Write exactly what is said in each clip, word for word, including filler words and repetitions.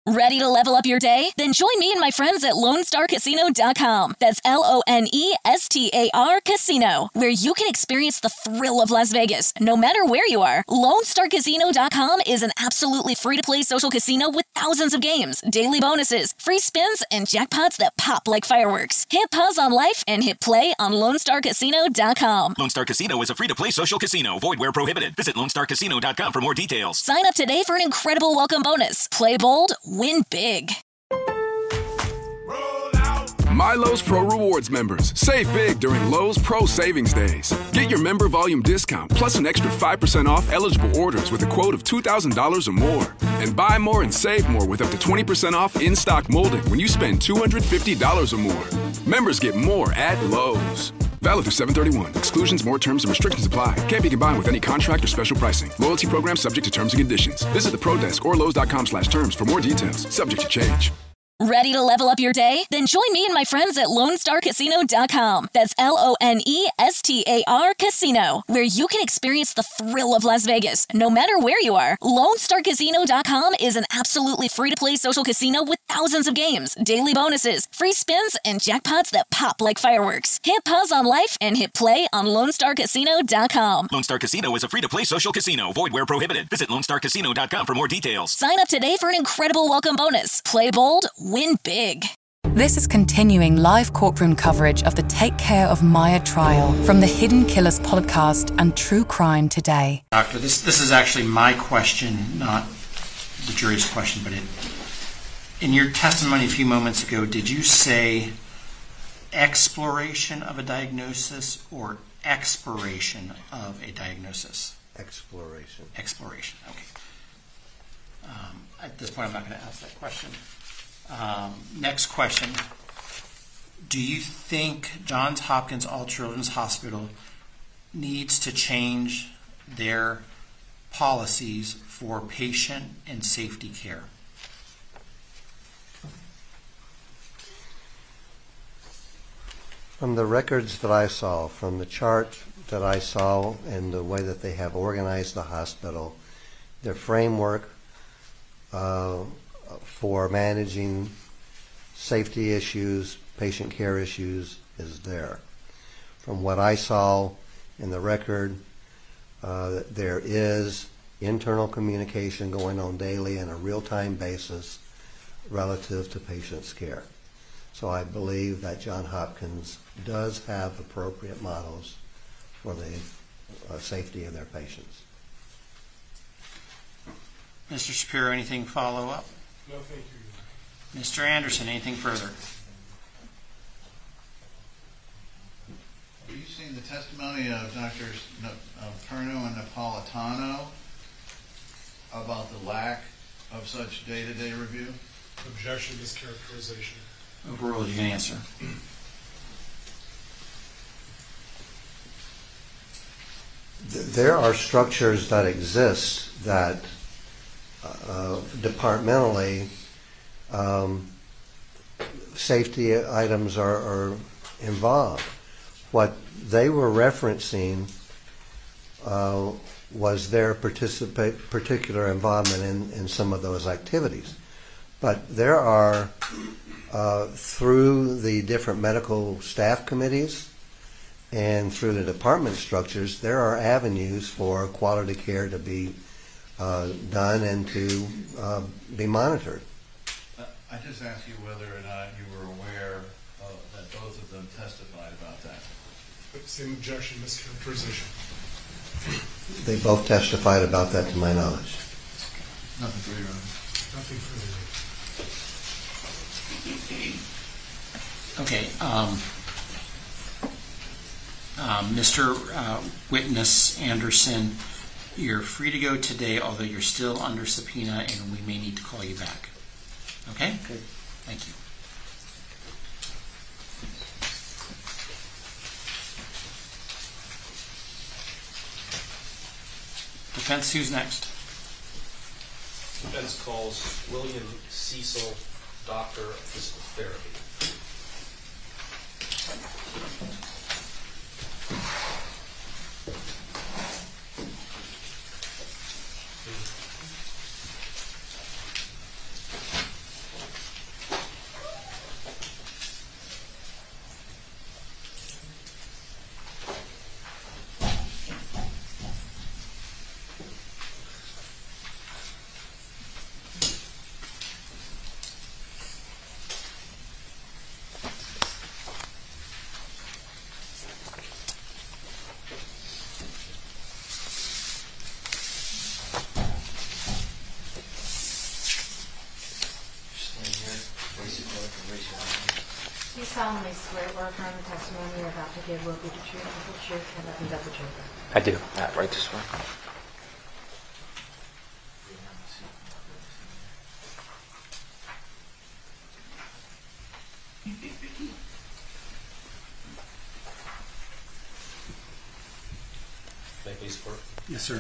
Ready to level up your day? Then join me and my friends at Lone Star Casino dot com. That's L O N E S T A R Casino, where you can experience the thrill of Las Vegas, no matter where you are. Lone Star Casino dot com is an absolutely free-to-play social casino with thousands of games, daily bonuses, free spins, and jackpots that pop like fireworks. Hit pause on life and hit play on Lone Star Casino dot com. Lone Star Casino is a free-to-play social casino. Void where prohibited. Visit Lone Star Casino dot com for more details. Sign up today for an incredible welcome bonus. Play bold, win big. MyLowe's Pro Rewards members, save big during Lowe's Pro Savings Days. Get your member volume discount plus an extra five percent off eligible orders with a quote of two thousand dollars or more. And buy more and save more with up to twenty percent off in-stock molding when you spend two hundred fifty dollars or more. Members get more at Lowe's. Valid through seven thirty-one. Exclusions, more terms, and restrictions apply. Can't be combined with any contract or special pricing. Loyalty program subject to terms and conditions. Visit the Pro Desk or Lowe's dot com slash terms for more details. Subject to change. Ready to level up your day? Then join me and my friends at Lone Star Casino dot com. That's L O N E S T A R Casino, where you can experience the thrill of Las Vegas, no matter where you are. Lone Star Casino dot com is an absolutely free-to-play social casino with thousands of games, daily bonuses, free spins, and jackpots that pop like fireworks. Hit pause on life and hit play on Lone Star Casino dot com. Lone Star Casino is a free-to-play social casino. Void where prohibited. Visit Lone Star Casino dot com for more details. Sign up today for an incredible welcome bonus. Play bold, win big. This is continuing live courtroom coverage of the Take Care of Maya trial from the Hidden Killers podcast and True Crime Today. Doctor, this this is actually my question, not the jury's question, but it, in your testimony a few moments ago, did you say exploration of a diagnosis or expiration of a diagnosis? Exploration. Exploration, okay. Um, at this point, I'm not going to ask that question. Um, next question. Do you think Johns Hopkins All Children's Hospital needs to change their policies for patient and safety care? From the records that I saw, from the chart that I saw and the way that they have organized the hospital, their framework uh, for managing safety issues, patient care issues is there. From what I saw in the record, uh, there is internal communication going on daily on a real-time basis relative to patients' care. So I believe that Johns Hopkins does have appropriate models for the uh, safety of their patients. Mister Shapiro, anything follow up? No, thank you. Mister Anderson, anything further? Have you seen the testimony of Doctors Perno and Napolitano about the lack of such day-to-day review? Objection, mischaracterization. Overruled. You can answer. There are structures that exist that uh, departmentally um, safety items are, are involved. What they were referencing uh, was their participate, particular involvement in, in some of those activities. But there are, uh, through the different medical staff committees and through the department structures, there are avenues for quality care to be uh, done and to uh, be monitored. I just asked you whether or not you were aware uh, that both of them testified about that. Same objection, mischaracterization. They both testified about that to my knowledge. Nothing for you, Nothing further. Okay. Um, um, Mister Uh, Witness Anderson, you're free to go today, although you're still under subpoena, and we may need to call you back. Okay? Okay. Thank you. Defense, who's next? Defense calls William Cecil, Doctor of Physical Therapy. Do you solemnly swear or affirm the testimony you're about to give will be the truth, the whole truth, and nothing but the truth? I do. Uh, right this way. May I please work? Yes, sir.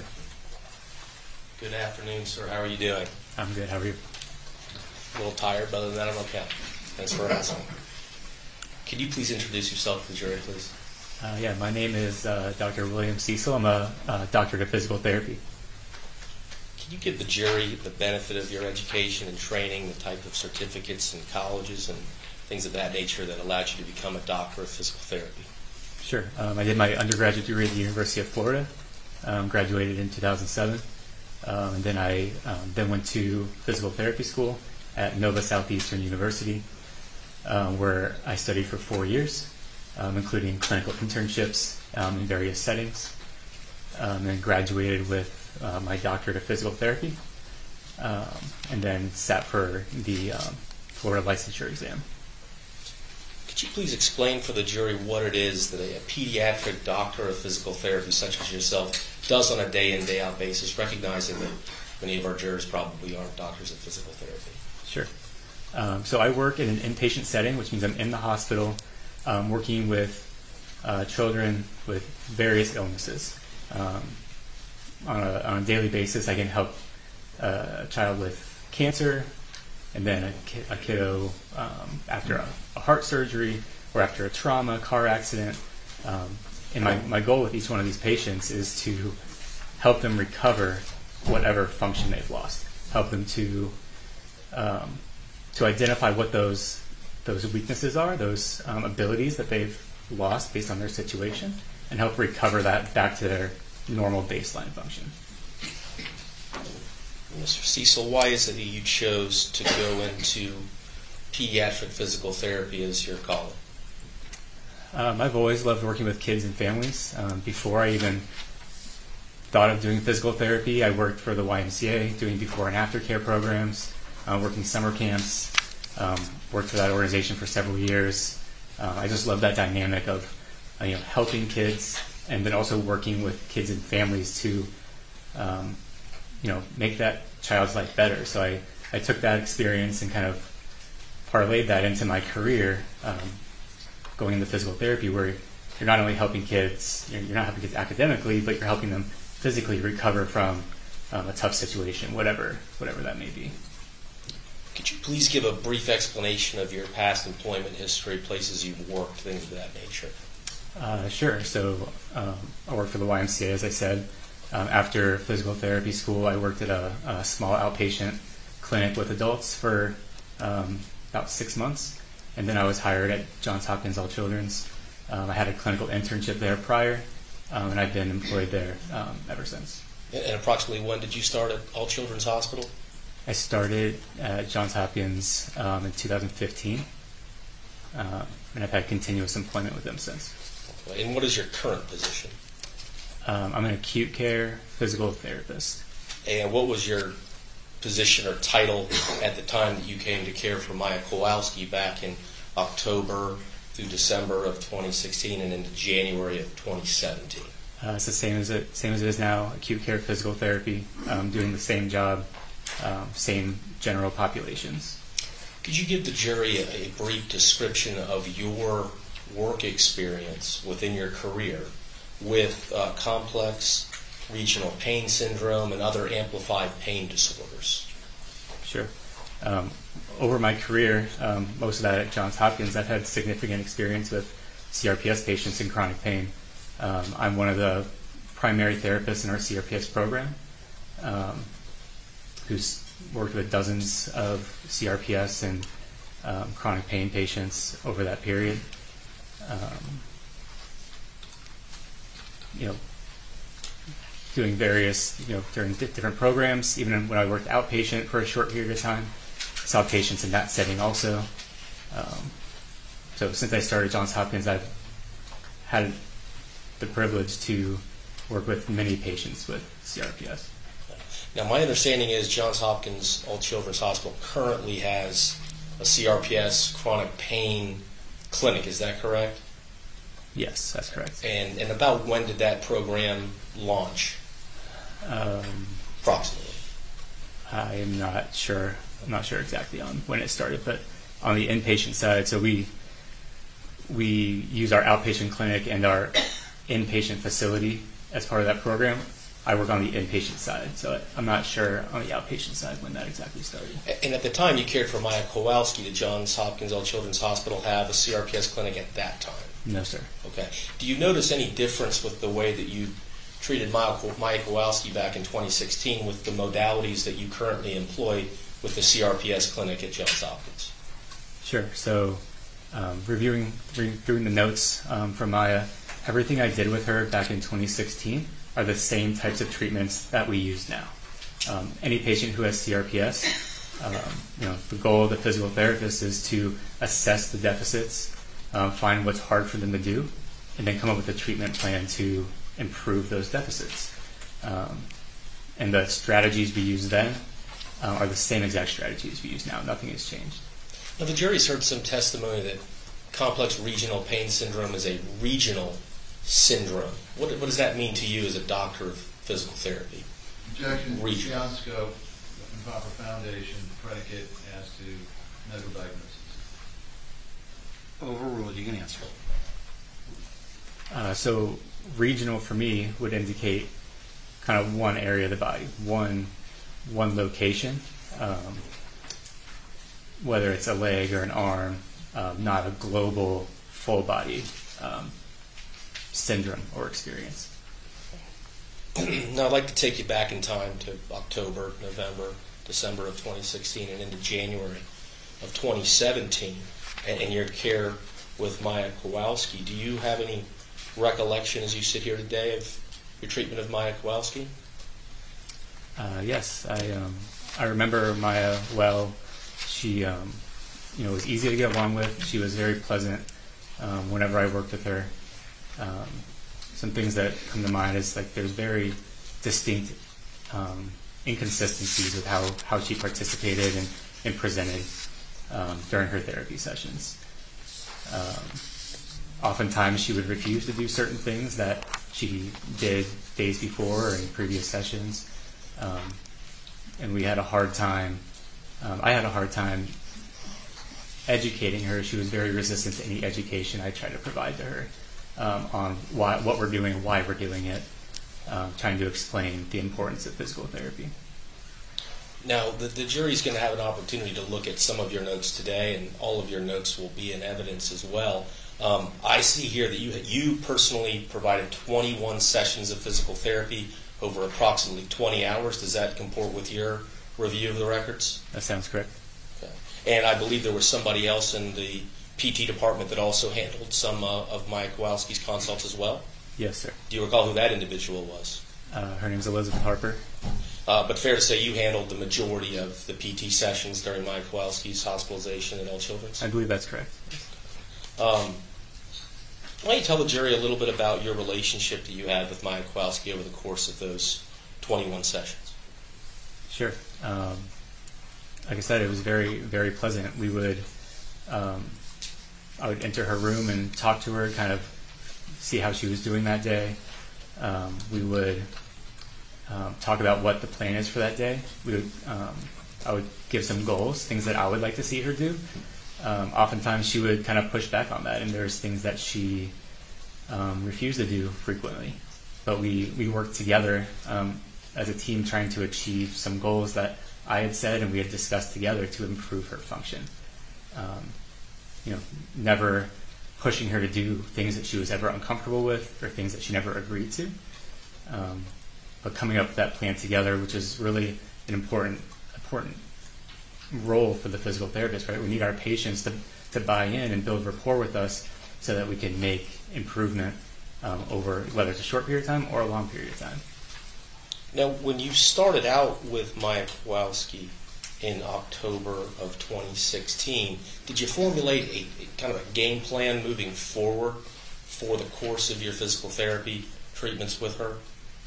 Good afternoon, sir. How are you doing? I'm good. How are you? A little tired, but other than that, I'm okay. Thanks for asking. Could you please introduce yourself to the jury, please? Uh, yeah, my name is uh, Doctor William Cecil. I'm a uh, doctorate of physical therapy. Can you give the jury the benefit of your education and training, the type of certificates and colleges and things of that nature that allowed you to become a doctor of physical therapy? Sure. Um, I did my undergraduate degree at the University of Florida, um, graduated in two thousand seven, um, and then I um, then went to physical therapy school at Nova Southeastern University, um, where I studied for four years, um, including clinical internships um, in various settings, um, and graduated with uh, my doctorate of physical therapy, um, and then sat for the um, Florida licensure exam. Could you please explain for the jury what it is that a, a pediatric doctor of physical therapy such as yourself does on a day-in, day-out basis, recognizing that many of our jurors probably aren't doctors of physical therapy? Sure. Um, so I work in an inpatient setting, which means I'm in the hospital um, working with uh, children with various illnesses. Um, on, a, on a daily basis, I can help uh, a child with cancer, and then a, ki- a kiddo um, after a, a heart surgery or after a trauma, car accident. Um, and my, my goal with each one of these patients is to help them recover whatever function they've lost, help them to um, to identify what those those weaknesses are, those um, abilities that they've lost based on their situation, and help recover that back to their normal baseline function. Mister Cecil, why is it that you chose to go into pediatric physical therapy as your calling? Um, I've always loved working with kids and families. Um, before I even thought of doing physical therapy, I worked for the Y M C A, doing before and after care programs, uh, working summer camps, um, worked for that organization for several years. Uh, I just love that dynamic of uh, you know, helping kids and then also working with kids and families to um, you know, make that child's life better. So I, I took that experience and kind of parlayed that into my career, um, going into physical therapy, where you're not only helping kids, you're, you're not helping kids academically, but you're helping them physically recover from um, a tough situation, whatever whatever that may be. Could you please give a brief explanation of your past employment history, places you've worked, things of that nature? Uh, sure. So um, I worked for the Y M C A, as I said. Um, after physical therapy school, I worked at a, a small outpatient clinic with adults for um, about six months. And then I was hired at Johns Hopkins All Children's. Um, I had a clinical internship there prior, um, and I've been employed there um, ever since. And approximately when did you start at All Children's Hospital? I started at Johns Hopkins um, in two thousand fifteen, uh, and I've had continuous employment with them since. And what is your current position? Um, I'm an acute care physical therapist. And what was your position or title at the time that you came to care for Maya Kowalski back in October through December of twenty sixteen and into January of twenty seventeen? Uh, it's the same as it same as it is now. Acute care physical therapy, um, doing the same job, um, same general populations. Could you give the jury a, a brief description of your work experience within your career with uh, complex regional pain syndrome and other amplified pain disorders? Sure. Um, over my career, um, most of that at Johns Hopkins, I've had significant experience with C R P S patients in chronic pain. Um, I'm one of the primary therapists in our C R P S program, um, who's worked with dozens of C R P S and um, chronic pain patients over that period. Um, you know, doing various, you know, during di- different programs. Even when I worked outpatient for a short period of time, I saw patients in that setting also. Um, so since I started Johns Hopkins, I've had the privilege to work with many patients with C R P S. Now, my understanding is Johns Hopkins All Children's Hospital currently has a C R P S chronic pain clinic. Is that correct? Yes, that's correct. And and about when did that program launch? Um, Approximately. I am not sure. I'm not sure exactly on when it started, but on the inpatient side, so we we use our outpatient clinic and our inpatient facility as part of that program. I work on the inpatient side, so I'm not sure on the outpatient side when that exactly started. And at the time you cared for Maya Kowalski, did Johns Hopkins All Children's Hospital have a C R P S clinic at that time? No, sir. Okay. Do you notice any difference with the way that you treated Maya, Maya Kowalski back in twenty sixteen with the modalities that you currently employ with the C R P S clinic at Johns Hopkins? Sure. So um, reviewing, reviewing the notes um, from Maya, everything I did with her back in twenty sixteen are the same types of treatments that we use now. Um, any patient who has C R P S, um, you know, the goal of the physical therapist is to assess the deficits, um, find what's hard for them to do, and then come up with a treatment plan to improve those deficits. Um, and the strategies we use then uh, are the same exact strategies we use now. Nothing has changed. Now, the jury's heard some testimony that complex regional pain syndrome is a regional syndrome. What, what does that mean to you as a doctor of physical therapy? Objection, Region. beyond scope, improper foundation, predicate as to medical diagnosis. Overruled. You can answer. Uh, so regional for me would indicate kind of one area of the body, one one location, um, whether it's a leg or an arm, um, not a global full body um, syndrome or experience. Now, I'd like to take you back in time to October, November, December of twenty sixteen and into January of twenty seventeen and, and your care with Maya Kowalski. Do you have any recollection as you sit here today of your treatment of Maya Kowalski? Uh, yes, I um, I remember Maya well. She um, you know was easy to get along with. She was very pleasant um, whenever I worked with her. Um, some things that come to mind is like there's very distinct um, inconsistencies with how, how she participated and, and presented um, during her therapy sessions. Um, oftentimes she would refuse to do certain things that she did days before or in previous sessions. Um, and we had a hard time, um, I had a hard time educating her. She was very resistant to any education I tried to provide to her um, on why, what we're doing, why we're doing it, um, trying to explain the importance of physical therapy. Now, the, the jury's going to have an opportunity to look at some of your notes today, and all of your notes will be in evidence as well. Um, I see here that you you personally provided twenty-one sessions of physical therapy over approximately twenty hours. Does that comport with your review of the records? That sounds correct. Okay. And I believe there was somebody else in the P T department that also handled some uh, of Maya Kowalski's consults as well? Yes, sir. Do you recall who that individual was? Uh, her name's Elizabeth Harper. Uh, but fair to say you handled the majority of the P T sessions during Maya Kowalski's hospitalization at All Children's? I believe that's correct. Um, why don't you tell the jury a little bit about your relationship that you had with Maya Kowalski over the course of those twenty-one sessions? Sure. Um, like I said, it was very, very pleasant. We would, um, I would enter her room and talk to her, kind of see how she was doing that day. Um, we would um, talk about what the plan is for that day. We would, um, I would give some goals, things that I would like to see her do. Um, oftentimes she would kind of push back on that, and there's things that she um, refused to do frequently. But we, we worked together um, as a team trying to achieve some goals that I had said and we had discussed together to improve her function. Um, you know, never pushing her to do things that she was ever uncomfortable with or things that she never agreed to. Um, but coming up with that plan together, which is really an important important role for the physical therapist, right? We need our patients to, to buy in and build rapport with us so that we can make improvement um, over whether it's a short period of time or a long period of time. Now, when you started out with Maya Kowalski in October of twenty sixteen, did you formulate a, a kind of a game plan moving forward for the course of your physical therapy treatments with her?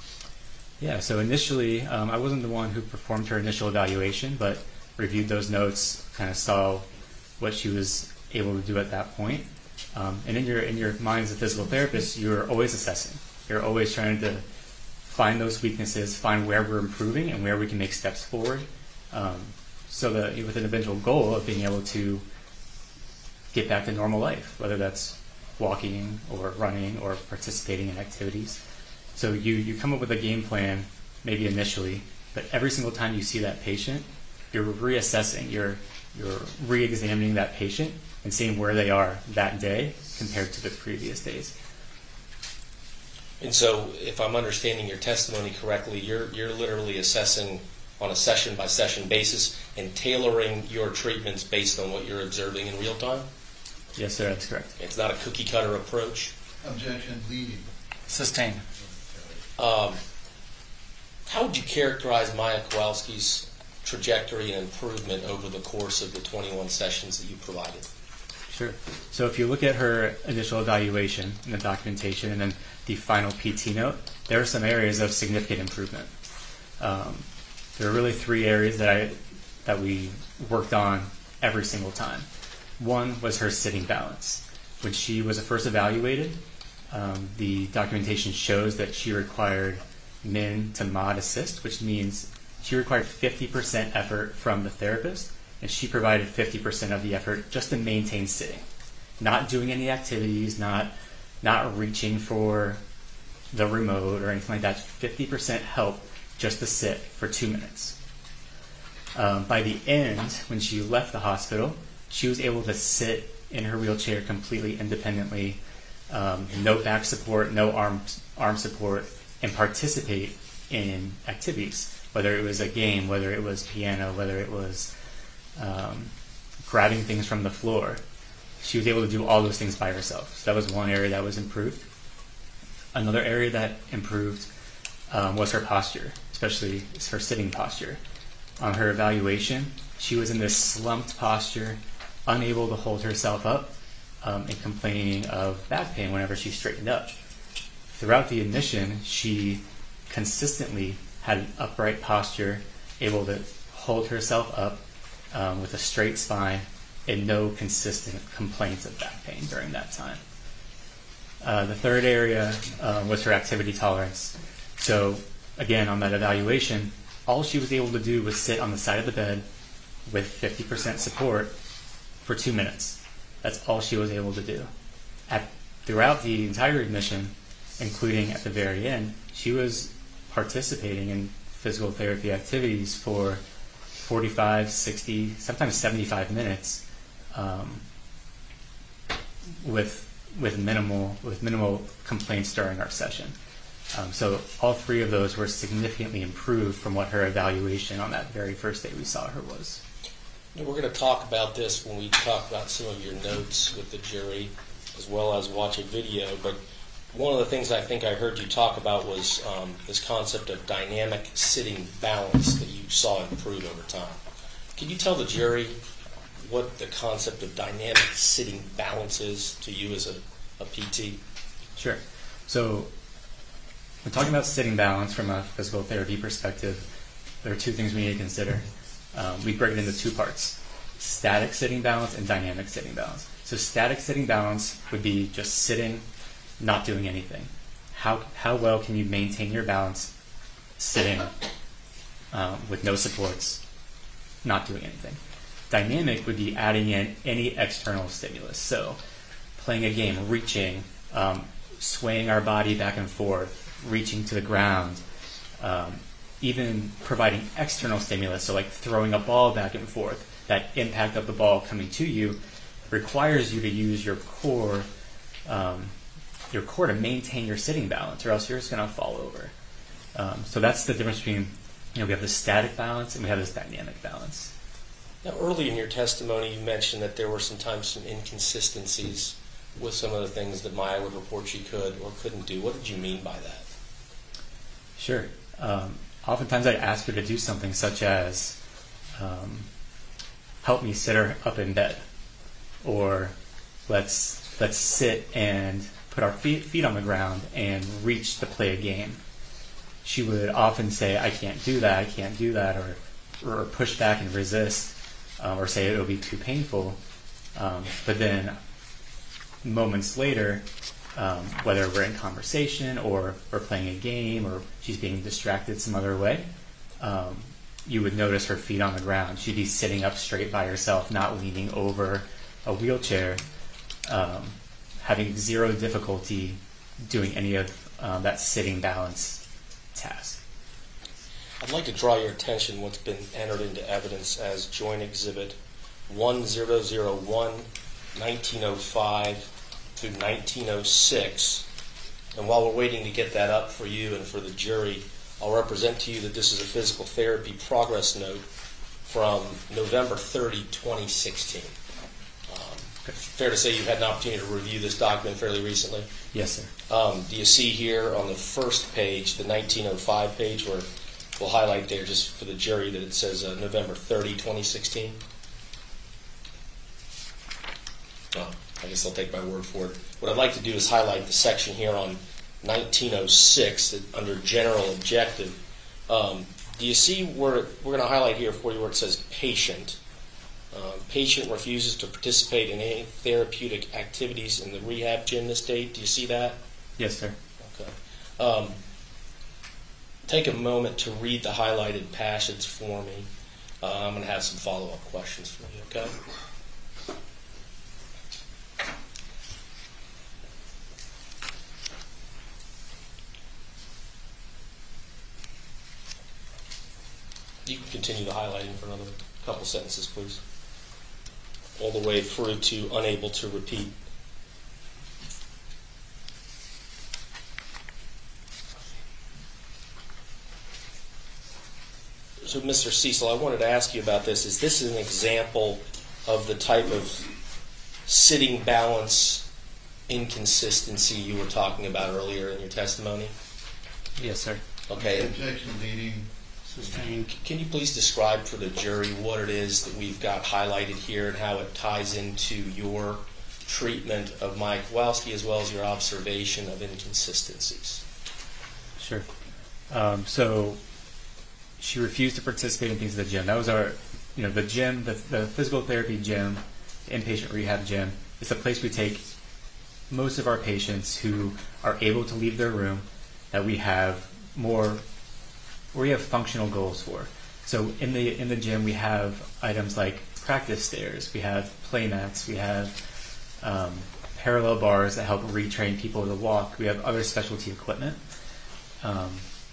Yeah, so initially, um, I wasn't the one who performed her initial evaluation, but reviewed those notes, kind of saw what she was able to do at that point. Um, and in your in your mind as a physical therapist, you're always assessing. You're always trying to find those weaknesses, find where we're improving and where we can make steps forward, um, so that with an eventual goal of being able to get back to normal life, whether that's walking or running or participating in activities. So you, you come up with a game plan, maybe initially, but every single time you see that patient, you're reassessing, you're, you're re-examining that patient and seeing where they are that day compared to the previous days. And so, if I'm understanding your testimony correctly, you're you're literally assessing on a session-by-session basis and tailoring your treatments based on what you're observing in real time? Yes, sir, that's correct. It's not a cookie-cutter approach? Objection, leading. Sustain. Um, how would you characterize Maya Kowalski's trajectory and improvement over the course of the twenty-one sessions that you provided? Sure. So if you look at her initial evaluation and the documentation and then the final P T note, there are some areas of significant improvement. Um, there are really three areas that I that we worked on every single time. One was her sitting balance. When she was first evaluated, um, the documentation shows that she required min to mod assist, which means she required fifty percent effort from the therapist, and she provided fifty percent of the effort just to maintain sitting. Not doing any activities, not not reaching for the remote or anything like that. fifty percent help just to sit for two minutes. Um, by the end, when she left the hospital, she was able to sit in her wheelchair completely independently, um, no back support, no arm arm support, and participate in activities, whether it was a game, whether it was piano, whether it was um, grabbing things from the floor. She was able to do all those things by herself. So that was one area that was improved. Another area that improved um, was her posture, especially her sitting posture. On her evaluation, she was in this slumped posture, unable to hold herself up, um, and complaining of back pain whenever she straightened up. Throughout the admission, she consistently had an upright posture, able to hold herself up um, with a straight spine, and no consistent complaints of back pain during that time. Uh, the third area uh, was her activity tolerance. So again, on that evaluation, all she was able to do was sit on the side of the bed with fifty percent support for two minutes. That's all she was able to do. At, throughout the entire admission, including at the very end, she was participating in physical therapy activities for forty-five, sixty, sometimes seventy-five minutes um, with with minimal with minimal complaints during our session. Um, so all three of those were significantly improved from what her evaluation on that very first day we saw her was. We're going to talk about this when we talk about some of your notes with the jury, as well as watch a video. But one of the things I think I heard you talk about was um, this concept of dynamic sitting balance that you saw improve over time. Can you tell the jury what the concept of dynamic sitting balance is to you as a, a P T? Sure. So when talking about sitting balance from a physical therapy perspective, there are two things we need to consider. Um, we break it into two parts: static sitting balance and dynamic sitting balance. So static sitting balance would be just sitting, not doing anything. How how well can you maintain your balance sitting um, with no supports, not doing anything? Dynamic would be adding in any external stimulus. So playing a game, reaching, um, swaying our body back and forth, reaching to the ground, um, even providing external stimulus, so like throwing a ball back and forth. That impact of the ball coming to you requires you to use your core, um, your core to maintain your sitting balance, or else you're just going to fall over. Um, so that's the difference between, you know, we have this static balance and we have this dynamic balance. Now, early in your testimony, you mentioned that there were sometimes some inconsistencies with some of the things that Maya would report she could or couldn't do. What did you mean by that? Sure. Um, oftentimes I'd ask her to do something such as um, help me sit her up in bed, or let's let's sit and put our feet, feet on the ground and reach to play a game. She would often say, I can't do that, I can't do that, or, or push back and resist, um, or say it'll be too painful. Um, but then moments later, um, whether we're in conversation or we're playing a game or she's being distracted some other way, um, you would notice her feet on the ground. She'd be sitting up straight by herself, not leaning over a wheelchair, um, having zero difficulty doing any of um, that sitting balance task. I'd like to draw your attention what's been entered into evidence as Joint Exhibit one zero zero one, nineteen oh five through nineteen oh six. And while we're waiting to get that up for you and for the jury, I'll represent to you that this is a physical therapy progress note from November thirtieth, twenty sixteen. Um, fair to say you've had an opportunity to review this document fairly recently? Yes, sir. Um, do you see here on the first page, the nineteen oh five page, where we'll highlight there just for the jury that it says uh, November thirtieth, twenty sixteen? Oh, I guess I'll take my word for it. What I'd like to do is highlight the section here on nineteen oh six that under general objective. Um, do you see where we're going to highlight here for you where it says patient? Uh, patient refuses to participate in any therapeutic activities in the rehab gym this date. Do you see that? Yes, sir. Okay. Um, take a moment to read the highlighted passage for me. Uh, I'm going to have some follow-up questions for you, okay? You can continue the highlighting for another couple sentences, please. All the way through to unable to repeat. So, Mister Cecil, I wanted to ask you about this. Is this an example of the type of sitting balance inconsistency you were talking about earlier in your testimony? Yes, sir. Okay. Objection, leading. Sustained. Can you please describe for the jury what it is that we've got highlighted here and how it ties into your treatment of Mike Kowalski as well as your observation of inconsistencies? Sure. Um, so she refused to participate in things at the gym. That was our, you know, the gym, the, the physical therapy gym, the inpatient rehab gym. It's a place we take most of our patients who are able to leave their room, that we have more, where we have functional goals for. So in the in the gym we have items like practice stairs, we have play mats, we have um, parallel bars that help retrain people to walk. We have other specialty equipment. Um,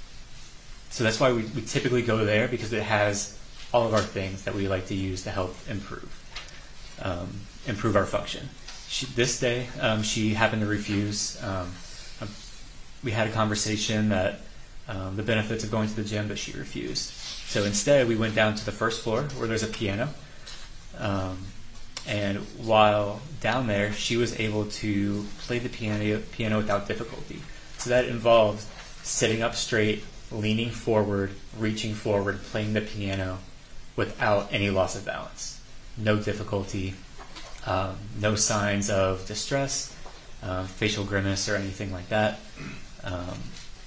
so that's why we, we typically go there, because it has all of our things that we like to use to help improve um, improve our function. She, this day um, she happened to refuse. Um, we had a conversation that Um, the benefits of going to the gym, but she refused. So instead, we went down to the first floor where there's a piano. Um, and while down there, she was able to play the piano, piano without difficulty. So that involved sitting up straight, leaning forward, reaching forward, playing the piano without any loss of balance. No difficulty, um, no signs of distress, uh, facial grimace, or anything like that. Um,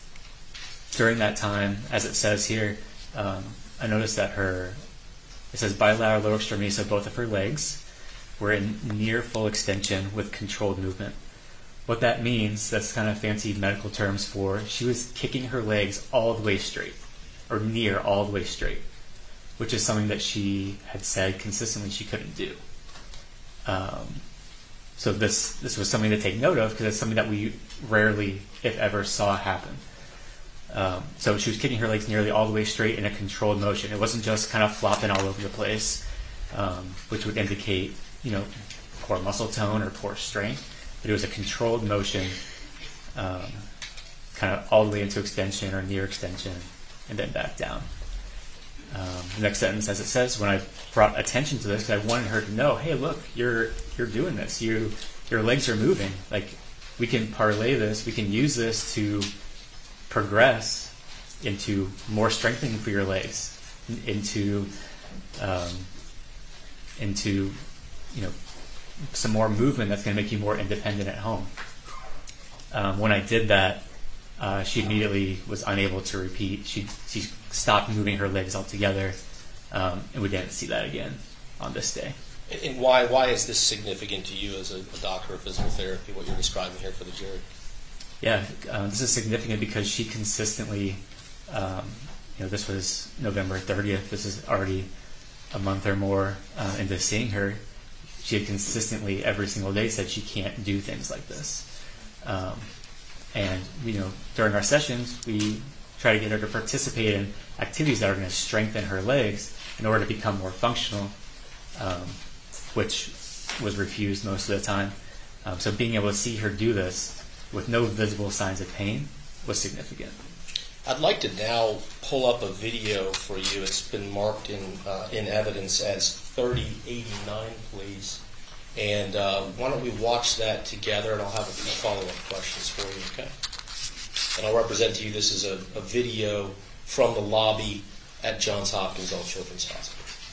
During that time, as it says here, um, I noticed that her, it says bilateral lower extremity, so both of her legs were in near full extension with controlled movement. What that means, that's kind of fancy medical terms for, she was kicking her legs all the way straight, or near all the way straight, which is something that she had said consistently she couldn't do. Um, so this this was something to take note of, because it's something that we rarely, if ever, saw happen. Um, so she was kicking her legs nearly all the way straight in a controlled motion. It wasn't just kind of flopping all over the place, um, which would indicate, you know, poor muscle tone or poor strength. But it was a controlled motion, um, kind of all the way into extension or near extension, and then back down. Um, the next sentence, as it says, when I brought attention to this, because I wanted her to know, hey, look, you're you're doing this. You your legs are moving. Like, we can parlay this. We can use this to progress into more strengthening for your legs, into um, into you know some more movement that's going to make you more independent at home. Um, when I did that, uh, she immediately was unable to repeat. She she stopped moving her legs altogether, um, and we didn't see that again on this day. And, and why why is this significant to you as a, a doctor of physical therapy, what you're describing here for the jury? Yeah, uh, this is significant because she consistently, um, you know, this was November thirtieth. This is already a month or more uh, into seeing her. She had consistently every single day said she can't do things like this. Um, and, you know, during our sessions, we try to get her to participate in activities that are going to strengthen her legs in order to become more functional, um, which was refused most of the time. Um, so being able to see her do this with no visible signs of pain was significant. I'd like to now pull up a video for you. It's been marked in uh, in evidence as thirty eighty-nine, please. And uh, why don't we watch that together, and I'll have a few follow-up questions for you, okay? And I'll represent to you this is a, a video from the lobby at Johns Hopkins All Children's Hospital.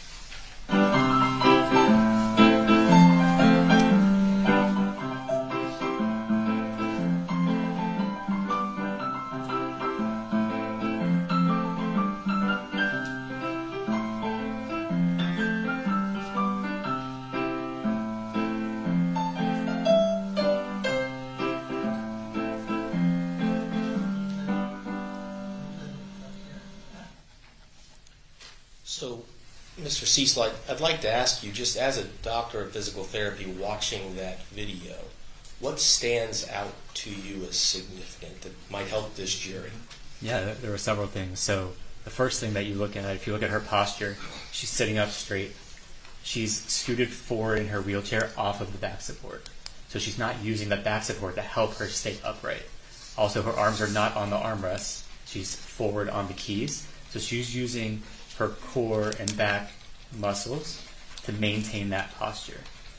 So, Mister Cecil, I'd like to ask you, just as a doctor of physical therapy watching that video, what stands out to you as significant that might help this jury? Yeah, there were several things. So the first thing that you look at, if you look at her posture, she's sitting up straight. She's scooted forward in her wheelchair off of the back support. So she's not using the back support to help her stay upright. Also, her arms are not on the armrests. She's forward on the keys. So she's using her core and back muscles to maintain that posture.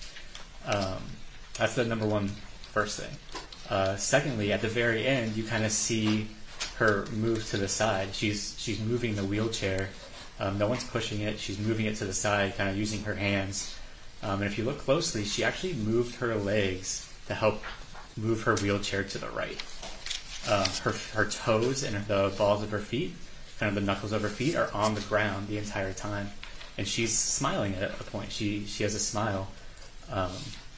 Um, that's the number one first thing. Uh, secondly, at the very end, you kind of see her move to the side. She's she's moving the wheelchair. Um, no one's pushing it. She's moving it to the side, kind of using her hands. Um, and if you look closely, she actually moved her legs to help move her wheelchair to the right. Um, her her toes and the balls of her feet, kind of the knuckles of her feet, are on the ground the entire time, and she's smiling at a point. She she has a smile, um,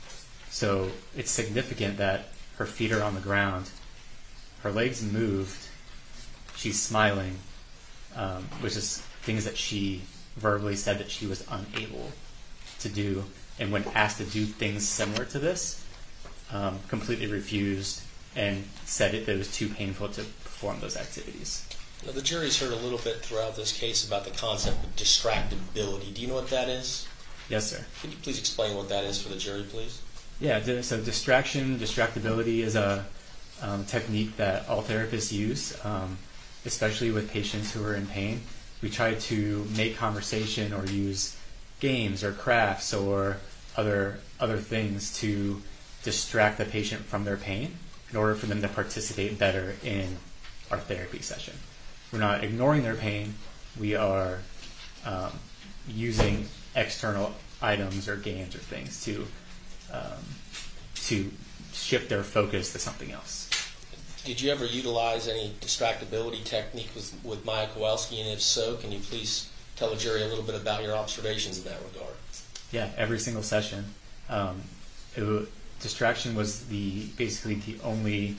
so it's significant that her feet are on the ground, her legs moved, she's smiling, um, which is things that she verbally said that she was unable to do, and when asked to do things similar to this, um, completely refused and said it, that it was too painful to perform those activities. Now, the jury's heard a little bit throughout this case about the concept of distractibility. Do you know what that is? Yes, sir. Could you please explain what that is for the jury, please? Yeah, so distraction, distractibility is a um, technique that all therapists use, um, especially with patients who are in pain. We try to make conversation or use games or crafts or other other things to distract the patient from their pain in order for them to participate better in our therapy session. We're not ignoring their pain. We are um, using external items or games or things to um, to shift their focus to something else. Did you ever utilize any distractibility technique with, with Maya Kowalski, and if so, can you please tell the jury a little bit about your observations in that regard? Yeah, every single session. Um, it w- distraction was the basically the only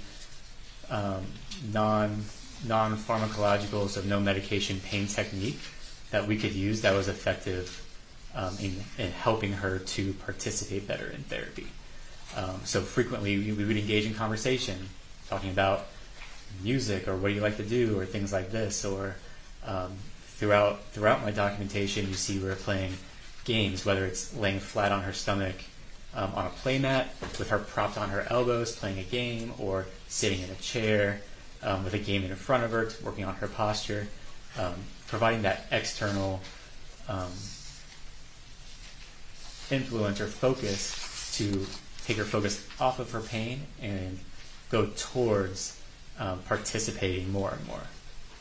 um, non non pharmacological, so no medication pain technique that we could use that was effective um, in, in helping her to participate better in therapy. Um, so frequently we, we would engage in conversation, talking about music or what do you like to do or things like this. Or um, throughout throughout my documentation, you see we're playing games, whether it's laying flat on her stomach um, on a play mat with her propped on her elbows playing a game, or sitting in a chair um, with a game in front of her, working on her posture, um, providing that external um, influence or focus to take her focus off of her pain and go towards um, participating more and more.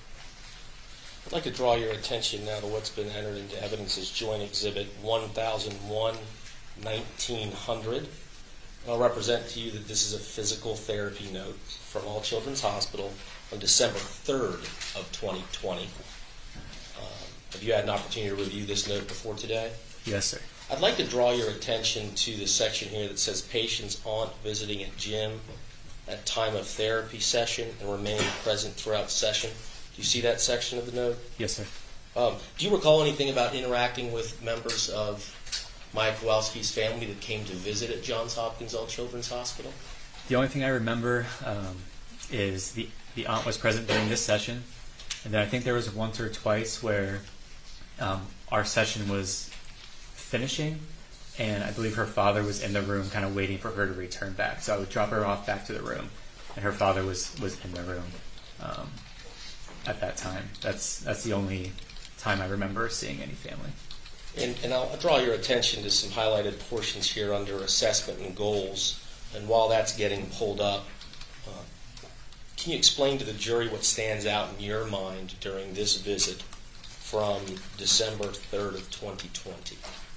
I'd like to draw your attention now to what's been entered into evidence as Joint Exhibit one thousand one dash nineteen hundred. I'll represent to you that this is a physical therapy note from All Children's Hospital on December third of twenty twenty. Um, have you had an opportunity to review this note before today? Yes, sir. I'd like to draw your attention to the section here that says patient's aunt visiting at gym at time of therapy session and remaining present throughout session. Do you see that section of the note? Yes, sir. Um, do you recall anything about interacting with members of Maya Kowalski's family that came to visit at Johns Hopkins All Children's Hospital? The only thing I remember um, is the, the aunt was present during this session, and then I think there was once or twice where um, our session was finishing, and I believe her father was in the room kind of waiting for her to return back. So I would drop her off back to the room, and her father was, was in the room um, at that time. That's, that's the only time I remember seeing any family. And, and I'll draw your attention to some highlighted portions here under assessment and goals. And while that's getting pulled up, uh, can you explain to the jury what stands out in your mind during this visit from December third of twenty twenty?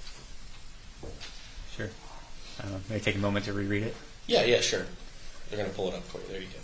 Sure. Uh, may I take a moment to reread it? Yeah, yeah, sure. They're going to pull it up for you. There you go.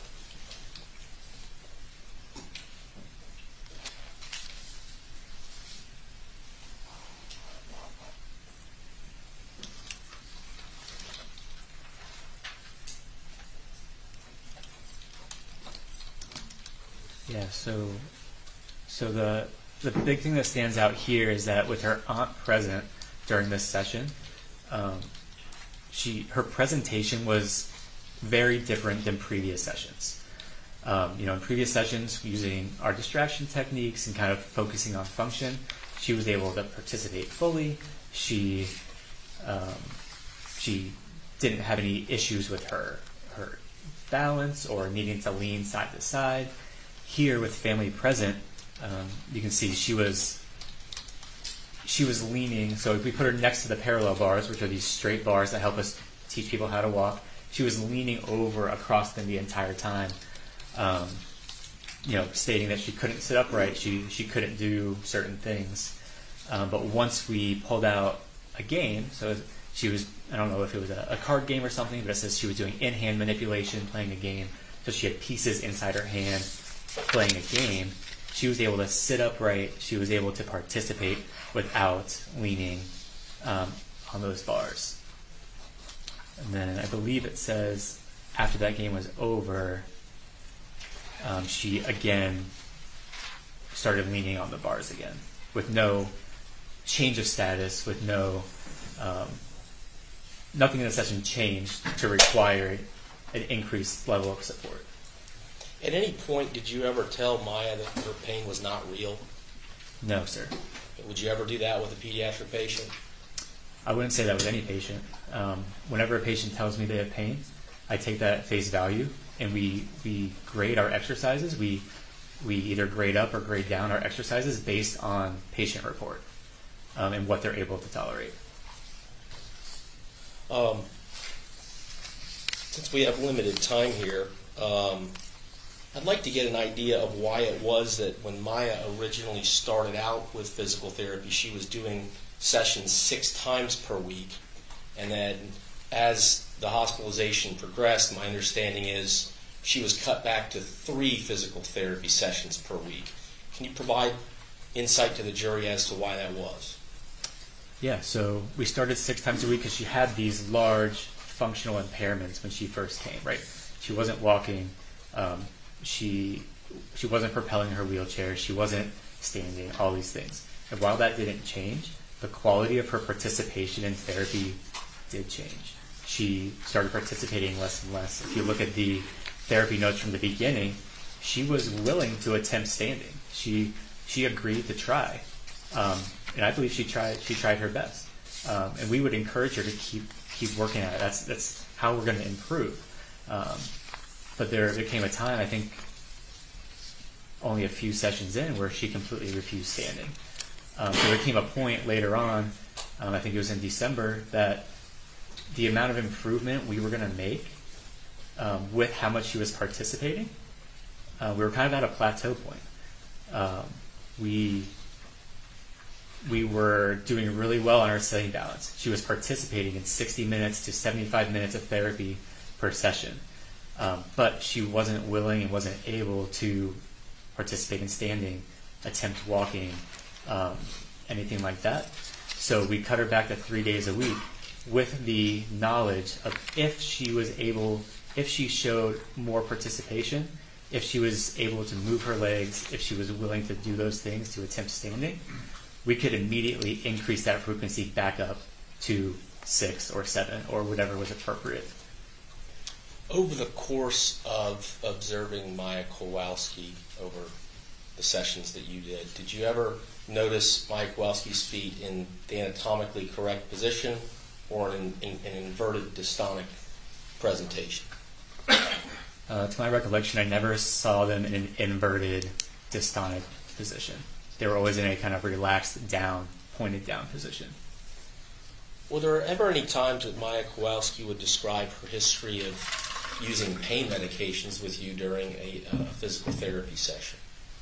Yeah, so so the the big thing that stands out here is that with her aunt present during this session, um, she her presentation was very different than previous sessions. Um, you know, in previous sessions, using our distraction techniques and kind of focusing on function, she was able to participate fully. She um, she didn't have any issues with her her balance or needing to lean side to side. Here, with family present, um, you can see she was she was leaning. So if we put her next to the parallel bars, which are these straight bars that help us teach people how to walk, she was leaning over across them the entire time. Um, you know, stating that she couldn't sit upright, she she couldn't do certain things. Um, but once we pulled out a game, so she was, I don't know if it was a, a card game or something, but it says she was doing in-hand manipulation, playing a game. So she had pieces inside her hand, playing a game. She was able to sit upright. She was able to participate without leaning um, on those bars. And then I believe it says after that game was over, um, she again started leaning on the bars again with no change of status, with no um, nothing in the session changed to require an increased level of support. At any point, did you ever tell Maya that her pain was not real? No, sir. Would you ever do that with a pediatric patient? I wouldn't say that with any patient. Um, whenever a patient tells me they have pain, I take that at face value, and we we grade our exercises. We we either grade up or grade down our exercises based on patient report um, and what they're able to tolerate. Um, since we have limited time here, um, I'd like to get an idea of why it was that when Maya originally started out with physical therapy, she was doing sessions six times per week, and then as the hospitalization progressed, my understanding is she was cut back to three physical therapy sessions per week. Can you provide insight to the jury as to why that was? Yeah, so we started six times a week because she had these large functional impairments when she first came, right? She wasn't walking. Um, She she wasn't propelling her wheelchair. She wasn't standing, all these things. And while that didn't change, the quality of her participation in therapy did change. She started participating less and less. If you look at the therapy notes from the beginning, she was willing to attempt standing. She she agreed to try. Um, and I believe she tried she tried her best. Um, and we would encourage her to keep keep working at it. That's that's how we're going to improve. Um, But there, there came a time, I think, only a few sessions in, where she completely refused standing. Um, so there came a point later on, um, I think it was in December, that the amount of improvement we were going to make um, with how much she was participating, uh, we were kind of at a plateau point. Um, we we were doing really well on our sitting balance. She was participating in sixty minutes to seventy-five minutes of therapy per session. Um, but she wasn't willing and wasn't able to participate in standing, attempt walking, um, anything like that. So we cut her back to three days a week with the knowledge of if she was able, if she showed more participation, if she was able to move her legs, if she was willing to do those things to attempt standing, we could immediately increase that frequency back up to six or seven or whatever was appropriate. Over the course of observing Maya Kowalski over the sessions that you did, did you ever notice Maya Kowalski's feet in the anatomically correct position or in, in an inverted dystonic presentation? Uh, to my recollection, I never saw them in an inverted dystonic position. They were always in a kind of relaxed down, pointed down position. Were there ever any times that Maya Kowalski would describe her history of using pain medications with you during a uh, physical therapy session?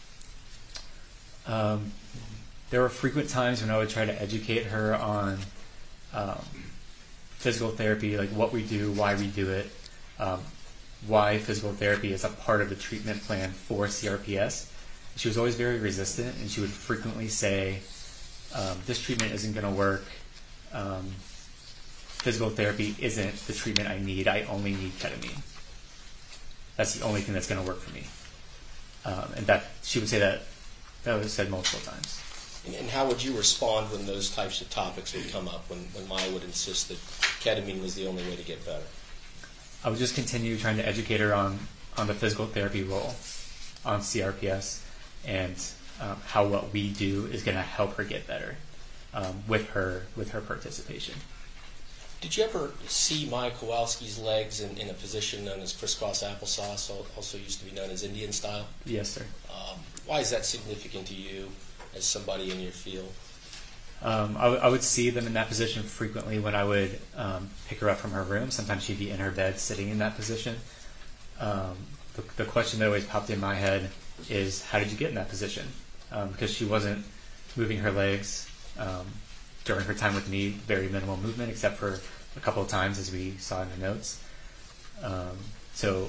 Um, there were frequent times when I would try to educate her on um, physical therapy, like what we do, why we do it, um, why physical therapy is a part of the treatment plan for C R P S. She was always very resistant, and she would frequently say, um, this treatment isn't going to work. Um, physical therapy isn't the treatment I need. I only need ketamine. That's the only thing that's going to work for me. Um, and that she would say that, that was said multiple times. And, and how would you respond when those types of topics would come up, when, when Maya would insist that ketamine was the only way to get better? I would just continue trying to educate her on, on the physical therapy role on C R P S and um, how what we do is going to help her get better um, with her with her participation. Did you ever see Maya Kowalski's legs in, in a position known as crisscross applesauce, also used to be known as Indian style? Yes, sir. Um, why is that significant to you as somebody in your field? Um, I, w- I would see them in that position frequently when I would um, pick her up from her room. Sometimes she'd be in her bed sitting in that position. Um, the, the question that always popped in my head is, how did you get in that position? Um, because she wasn't moving her legs um, during her time with me, very minimal movement, except for a couple of times as we saw in the notes. Um, so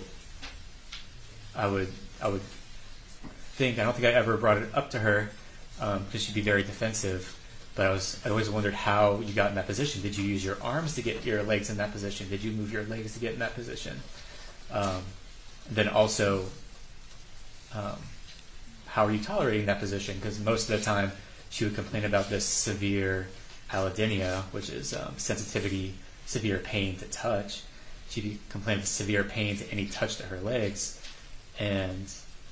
I would I would think, I don't think I ever brought it up to her because um, she'd be very defensive, but I was I always wondered how you got in that position. Did you use your arms to get your legs in that position? Did you move your legs to get in that position? Um, then also, um, how are you tolerating that position? Because most of the time she would complain about this severe allodynia, which is um, sensitivity, severe pain to touch. She'd be complaining of severe pain to any touch to her legs, and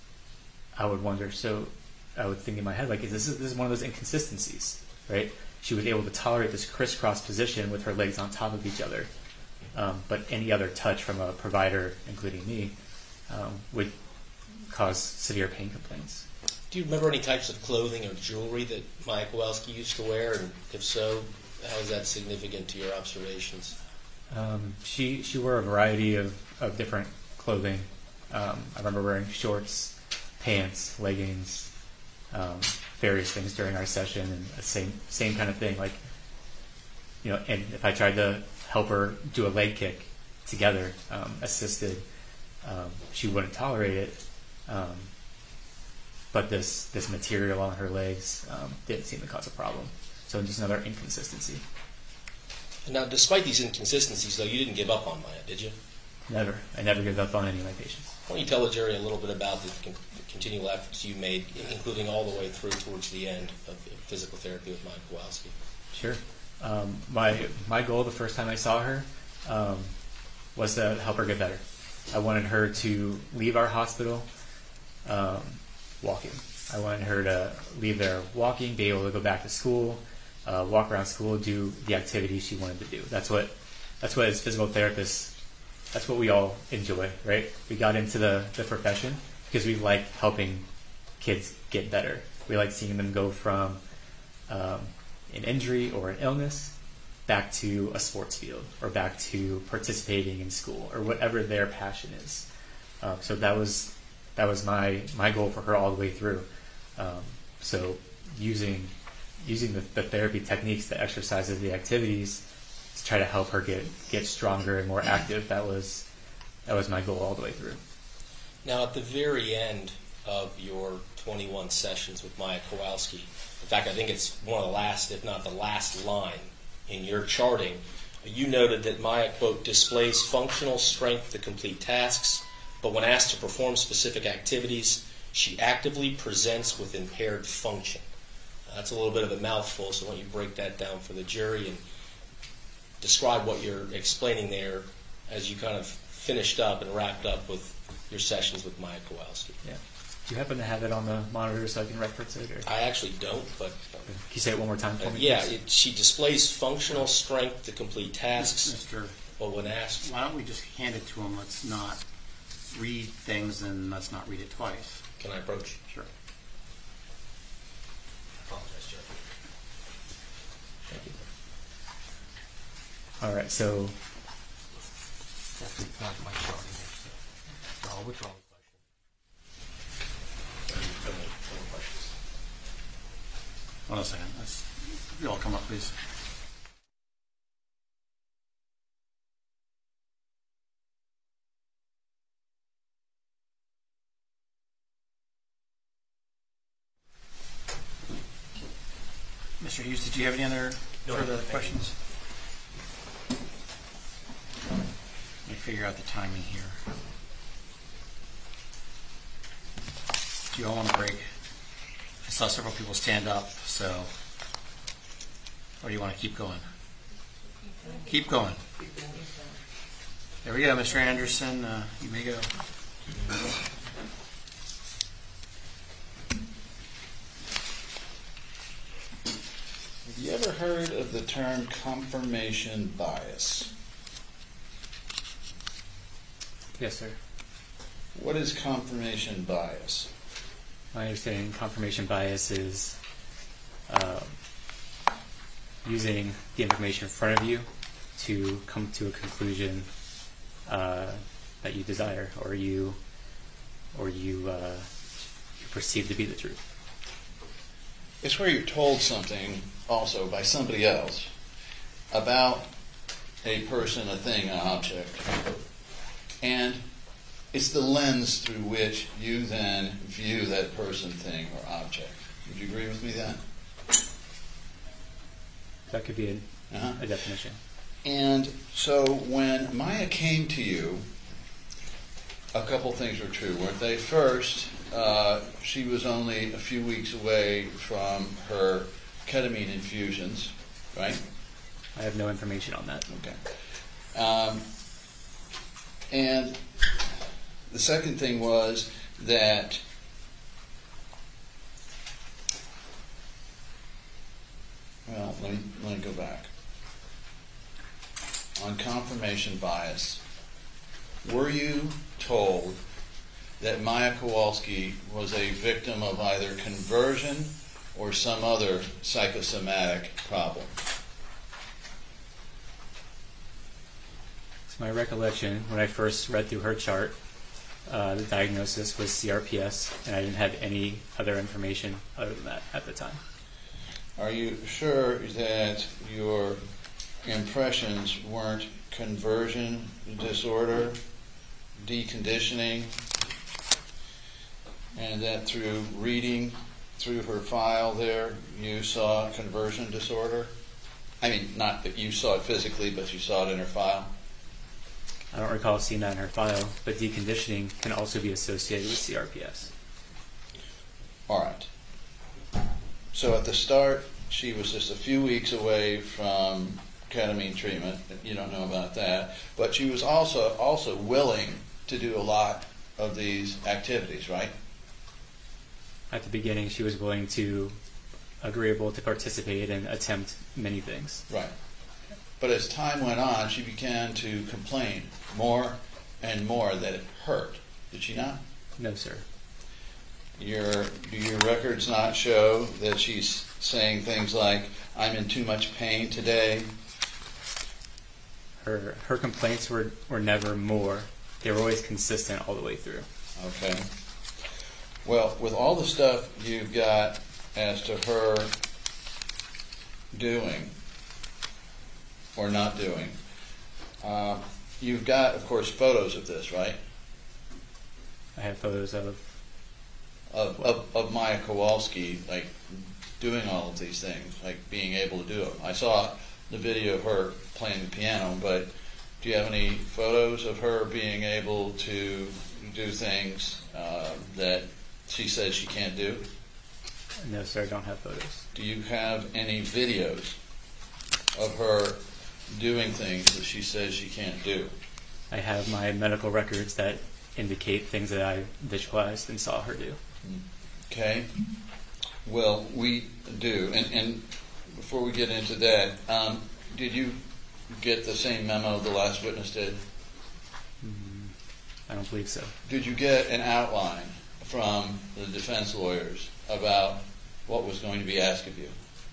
I would wonder, so I would think in my head, like, is this, this is one of those inconsistencies, right? She was able to tolerate this crisscross position with her legs on top of each other, um, but any other touch from a provider, including me, um, would cause severe pain complaints. Do you remember any types of clothing or jewelry that Maya Kowalski used to wear, and if so, how is that significant to your observations? Um, she she wore a variety of, of different clothing. Um, I remember wearing shorts, pants, leggings, um, various things during our session, and the same same kind of thing. Like, you know, and if I tried to help her do a leg kick together, um, assisted, um, she wouldn't tolerate it. Um, but this this material on her legs um, didn't seem to cause a problem. So just another inconsistency. Now, despite these inconsistencies, though, you didn't give up on Maya, did you? Never. I never give up on any of my patients. Why don't you tell the jury a little bit about the, con- the continual efforts you made, including all the way through towards the end of physical therapy with Maya Kowalski? Sure. Um, my my goal the first time I saw her um, was to help her get better. I wanted her to leave our hospital um, walking. I wanted her to leave there walking, be able to go back to school, uh, walk around school, do the activities she wanted to do. That's what that's what as physical therapists, that's what we all enjoy, right? We got into the, the profession because we like helping kids get better. We like seeing them go from um, an injury or an illness back to a sports field or back to participating in school or whatever their passion is. Um, so that was that was my, my goal for her all the way through. Um, so using using the, the therapy techniques, the exercises, the activities to try to help her get, get stronger and more active, that was that was my goal all the way through. Now, at the very end of your twenty-one sessions with Maya Kowalski. In fact, I think it's one of the last, if not the last line in your charting. You noted that Maya, quote, displays functional strength to complete tasks, but when asked to perform specific activities, she actively presents with impaired function. Uh, that's a little bit of a mouthful, so why don't you break that down for the jury and describe what you're explaining there as you kind of finished up and wrapped up with your sessions with Maya Kowalski. Yeah. Do you happen to have it on the monitor so I can reference it? Or? I actually don't, but... Can you say it one more time for uh, me? Yeah, it, she displays functional strength to complete tasks. Mister But when asked... Why don't we just hand it to him? Let's not read things and let's not read it twice. Can I approach? Sure. I apologize, Jeff. Thank you. All right, so... That's not my charting here. So I'll withdraw the question. Hold on a second. Let's, you all come up, please. Mister Hughes, did you have any other No, further thank questions? Let me figure out the timing here. Do you all want to break? I saw several people stand up, so... Or do you want to keep going? Keep going. There we go, Mister Anderson. Uh, you may go. Have you ever heard of the term confirmation bias? Yes, sir. What is confirmation bias? My understanding, confirmation bias is uh, using the information in front of you to come to a conclusion uh, that you desire or you or you, uh, you perceive to be the truth. It's where you're told something also by somebody else about a person, a thing, an object, and it's the lens through which you then view that person, thing, or object. Would you agree with me then? That could be a, Uh-huh. a definition. And so when Maya came to you, a couple things were true, weren't they? First, uh, she was only a few weeks away from her ketamine infusions, right? I have no information on that. Okay. Um, and the second thing was that well, let me, let me go back. On confirmation bias, were you told that Maya Kowalski was a victim of either conversion or some other psychosomatic problem? So my recollection, when I first read through her chart, uh, the diagnosis was C R P S, and I didn't have any other information other than that at the time. Are you sure that your impressions weren't conversion disorder, deconditioning, and that through reading through her file there, you saw conversion disorder? I mean, not that you saw it physically, but you saw it in her file? I don't recall seeing that in her file, but deconditioning can also be associated with C R P S. All right. So at the start, she was just a few weeks away from ketamine treatment. You don't know about that. But she was also also willing to do a lot of these activities, right? At the beginning, she was willing to, agreeable to participate and attempt many things. Right. But as time went on, she began to complain more and more that it hurt. Did she not? No, sir. Your, do your records not show that she's saying things like, I'm in too much pain today? Her her complaints were, were never more. They were always consistent all the way through. Okay. Well, with all the stuff you've got as to her doing or not doing, uh, you've got, of course, photos of this, right? I have photos of of, of, of Maya Kowalski, like doing all of these things, like being able to do them. I saw the video of her playing the piano, but do you have any photos of her being able to do things uh, that she says she can't do? No, sir, I don't have photos. Do you have any videos of her doing things that she says she can't do? I have my medical records that indicate things that I visualized and saw her do. Okay. Well, we do. And, and before we get into that, um, did you get the same memo the last witness did? Mm, I don't believe so. Did you get an outline from the defense lawyers about what was going to be asked of you?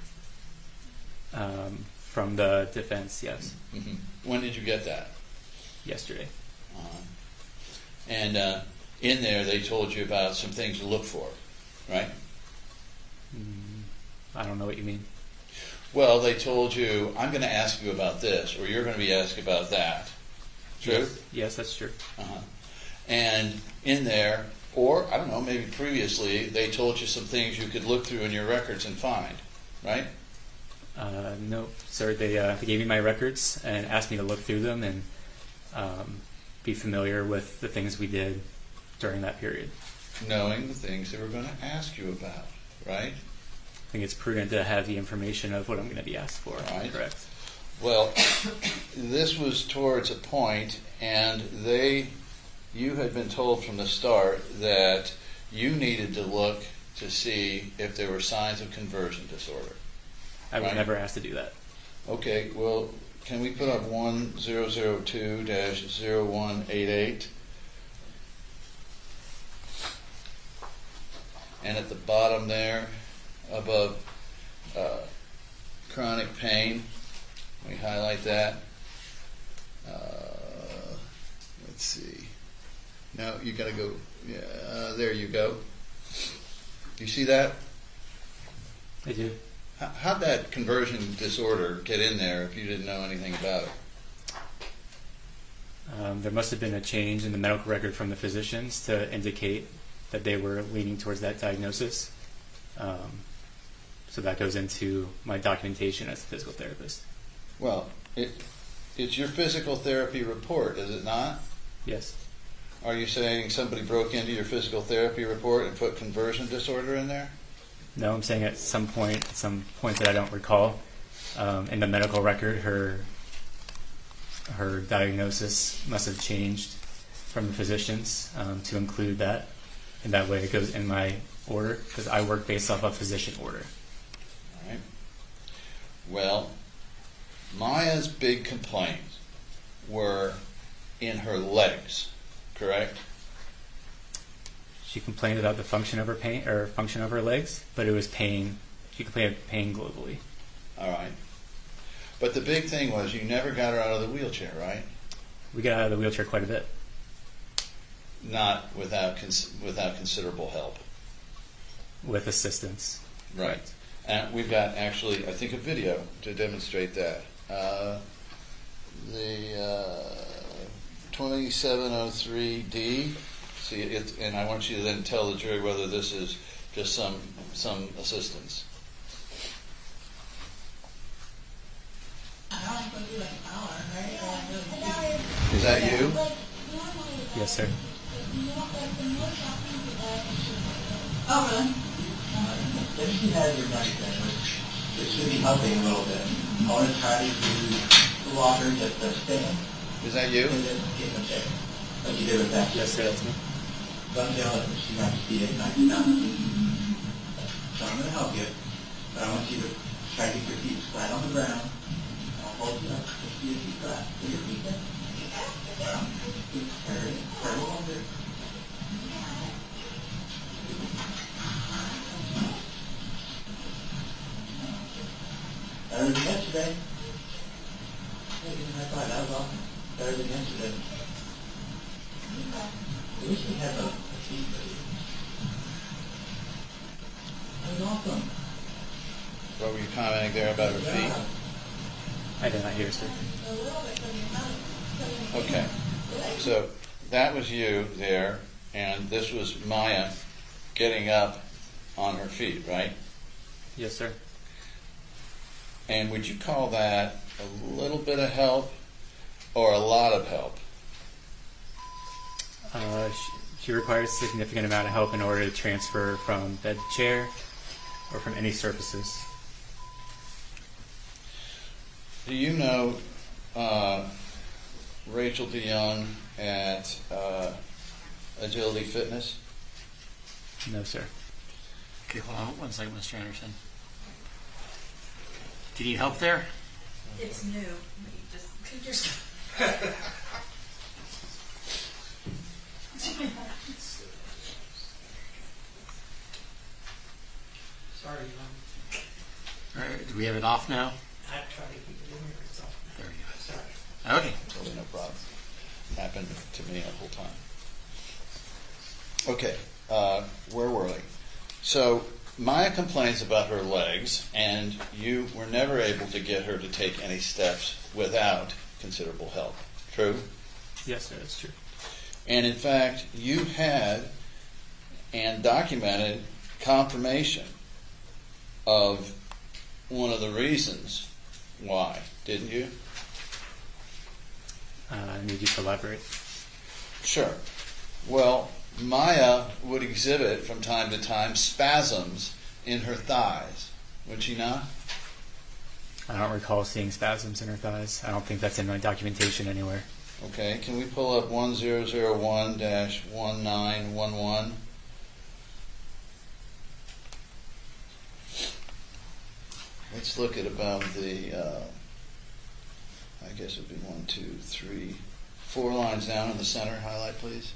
Um, from the defense, yes. Mm-hmm. When did you get that? Yesterday. Uh-huh. And uh, in there they told you about some things to look for, right? Mm, I don't know what you mean. Well, they told you, I'm going to ask you about this, or you're going to be asked about that. True? Yes, yes, that's true. Uh-huh. And in there, or, I don't know, maybe previously, they told you some things you could look through in your records and find, right? Uh, no, sir. They, uh, they gave me my records and asked me to look through them and um, be familiar with the things we did during that period. Knowing the things they were going to ask you about, right? I think it's prudent to have the information of what I'm going to be asked for. Right. Correct. Well, this was towards a point, and they, you had been told from the start that you needed to look to see if there were signs of conversion disorder. I was right? never asked to do that. Okay, well, can we put up one zero zero two dash zero one eight eight? And at the bottom there, above uh, chronic pain, we highlight that. Uh, let's see. Now you got to go. Yeah, uh, there you go. You see that? I do. How, how'd that conversion disorder get in there if you didn't know anything about it? Um, there must have been a change in the medical record from the physicians to indicate that they were leaning towards that diagnosis. Um, so that goes into my documentation as a physical therapist. Well, it, it's your physical therapy report, is it not? Yes. Are you saying somebody broke into your physical therapy report and put conversion disorder in there? No, I'm saying at some point, at some point that I don't recall, um, in the medical record, her her diagnosis must have changed from the physicians um, to include that, and that way it goes in my order because I work based off a physician order. All right. Well, Maya's big complaints were in her legs, correct? She complained about the function of her pain or function of her legs, but it was pain. She complained of pain globally. All right. But the big thing was you never got her out of the wheelchair, right? We got out of the wheelchair quite a bit. Not without cons- without considerable help. With assistance. Right. And we've got actually, I think, a video to demonstrate that. Uh, the uh, twenty-seven oh three D. See, it, and I want you to then tell the jury whether this is just some some assistance. Is that you? Yes, sir. Oh, really? If she has her back there, it should be helping a little bit. I want to try to do the walker just to stand. Is that you? And then get in there. Like you did with that. Yes, sir, that's me. Don't tell her she might see it, might not. So I'm going to help you. But I want you to try to get your feet flat on the ground. I'll hold you up. Just get your feet flat. Put your feet down. Turn, turn over. Better than yesterday. I thought that was awesome. Better than yesterday. I wish we had a, a seat for you. That was awesome. What were you commenting there about her feet? I did not hear, sir. Okay. So that was you there, and this was Maya getting up on her feet, right? Yes, sir. And would you call that a little bit of help or a lot of help? Uh, she, she requires a significant amount of help in order to transfer from bed to chair or from any surfaces. Do you know uh, Rachel DeYoung at uh, Agility Fitness? No, sir. Okay, hold on one second, Mister Anderson. Do you need help there? It's new. You just, you just Sorry. All right, do we have it off now? I try to keep it in here. It's off. There you go. Sorry. Okay. Totally no problem. Happened to me the whole time. Okay, uh, where were we? So Maya complains about her legs, and you were never able to get her to take any steps without considerable help. True? Yes, sir, that's true. And in fact, you had and documented confirmation of one of the reasons why, didn't you? Uh, I need you to elaborate. Sure. Well, Maya would exhibit from time to time spasms in her thighs, would she not? I don't recall seeing spasms in her thighs. I don't think that's in my documentation anywhere. Okay, can we pull up one zero zero one dash one nine one one? Let's look at about the, uh, I guess it would be one, two, three, four lines down in the center. Highlight, please.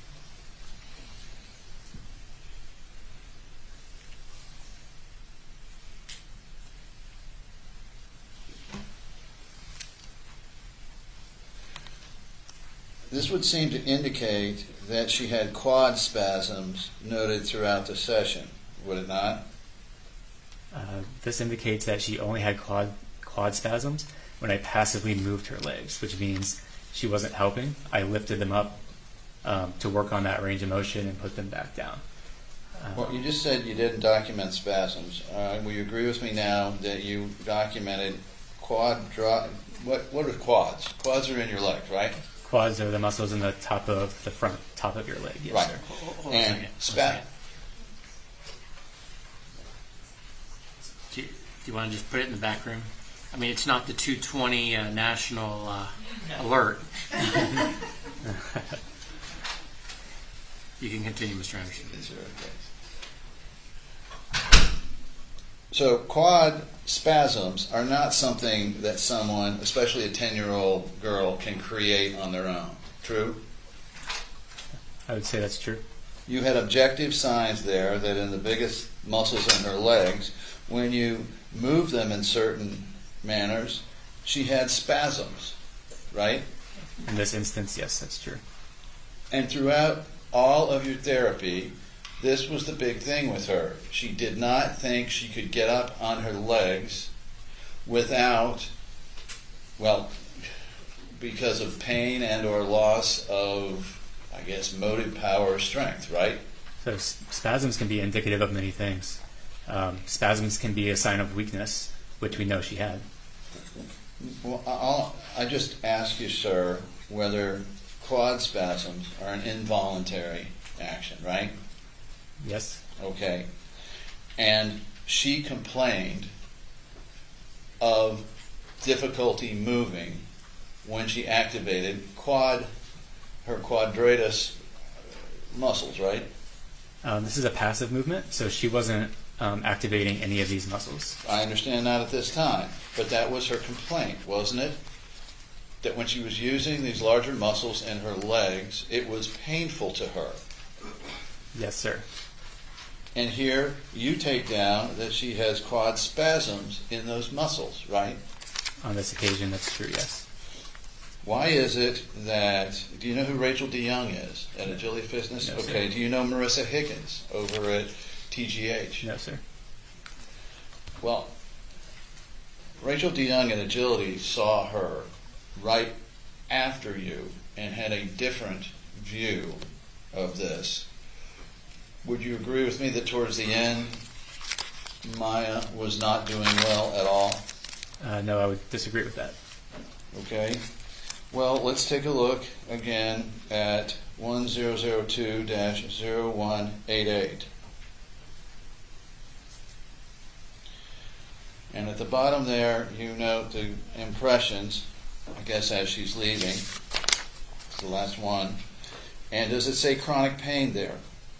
This would seem to indicate that she had quad spasms noted throughout the session, would it not? Uh, this indicates that she only had quad, quad spasms when I passively moved her legs, which means she wasn't helping. I lifted them up um, to work on that range of motion and put them back down. Uh, Well, you just said you didn't document spasms. Uh, will you agree with me now that you documented quad dro- what what are quads? Quads are in your legs, right? Quads are the muscles in the top of the front top of your leg. Yes, Right. sir. Hold on a And second. spa- Do you, do you want to just put it in the back room? I mean, it's not the two twenty uh, national uh, alert. You can continue, Mister Anderson. So quad spasms are not something that someone, especially a ten-year-old girl, can create on their own. True? I would say that's true. You had objective signs there that in the biggest muscles in her legs, when you move them in certain manners, she had spasms, right? In this instance, yes, that's true. And throughout all of your therapy, this was the big thing with her. She did not think she could get up on her legs without, well, because of pain and or loss of, I guess, motive power or strength, right? So s- spasms can be indicative of many things. Um, spasms can be a sign of weakness, which we know she had. Well, I'll, I just ask you, sir, whether quad spasms are an involuntary action, right? Yes. Okay. And she complained of difficulty moving when she activated quad, her quadratus muscles, right? Um, this is a passive movement, so she wasn't um, activating any of these muscles. I understand that at this time, but that was her complaint, wasn't it? That when she was using these larger muscles in her legs, it was painful to her. Yes, sir. And here you take down that she has quad spasms in those muscles, right? On this occasion, that's true, yes. Why is it that, do you know who Rachel DeYoung is at Agility Fitness? No, sir. Okay, do you know Marissa Higgins over at T G H? No, sir. Well, Rachel DeYoung at Agility saw her right after you and had a different view of this. would you agree with me that towards the end, Maya was not doing well at all? Uh, no, I would disagree with that. Okay. Well, let's take a look again at one thousand two dash zero one eight eight. And at the bottom there, you note the impressions, I guess as she's leaving. It's the last one. And does it say chronic pain there?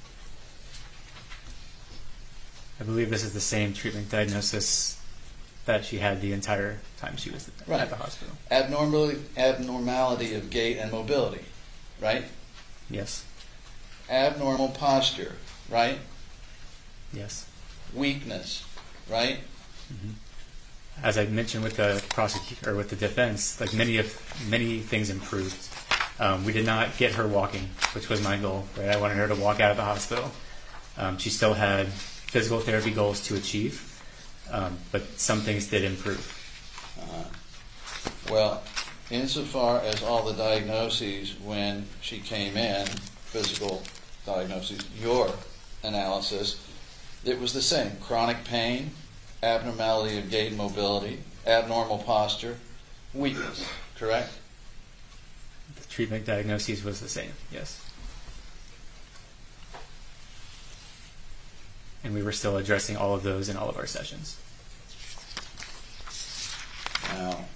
I believe this is the same treatment diagnosis that she had the entire time she was Right. at the hospital. Abnormality, abnormality of gait and mobility, right? Yes. Abnormal posture, right? Yes. Weakness, right? Mm-hmm. As I mentioned with the prosecutor or with the defense, like many of many things improved. Um, we did not get her walking, which was my goal. Right, I wanted her to walk out of the hospital. Um, she still had physical therapy goals to achieve, um, but some things did improve. Uh, well, insofar as all the diagnoses when she came in, physical diagnoses, your analysis, it was the same: chronic pain, abnormality of gait and mobility, abnormal posture, weakness, correct? The treatment diagnosis was the same, yes. And we were still addressing all of those in all of our sessions. Now,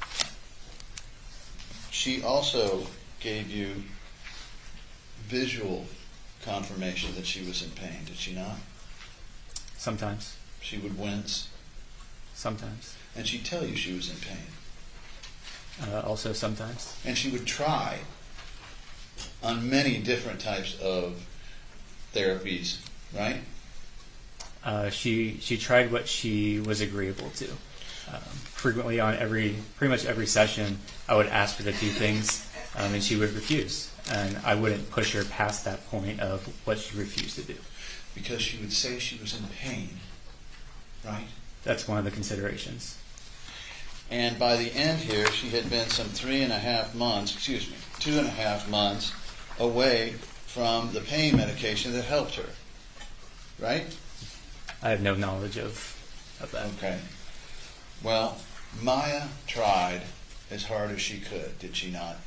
she also gave you visual confirmation that she was in pain, did she not? Sometimes. She would wince? Sometimes. And she'd tell you she was in pain? Uh, also sometimes. And she would try on many different types of therapies, right? Uh, she she tried what she was agreeable to. Um, frequently on every, pretty much every session, I would ask her to do things, um, and she would refuse. And I wouldn't push her past that point of what she refused to do. Because she would say she was in pain, right? That's one of the considerations. And by the end here, she had been some three and a half months, excuse me, two and a half months away from the pain medication that helped her, right? I have no knowledge of, of that. Okay. Well, Maya tried as hard as she could, did she not?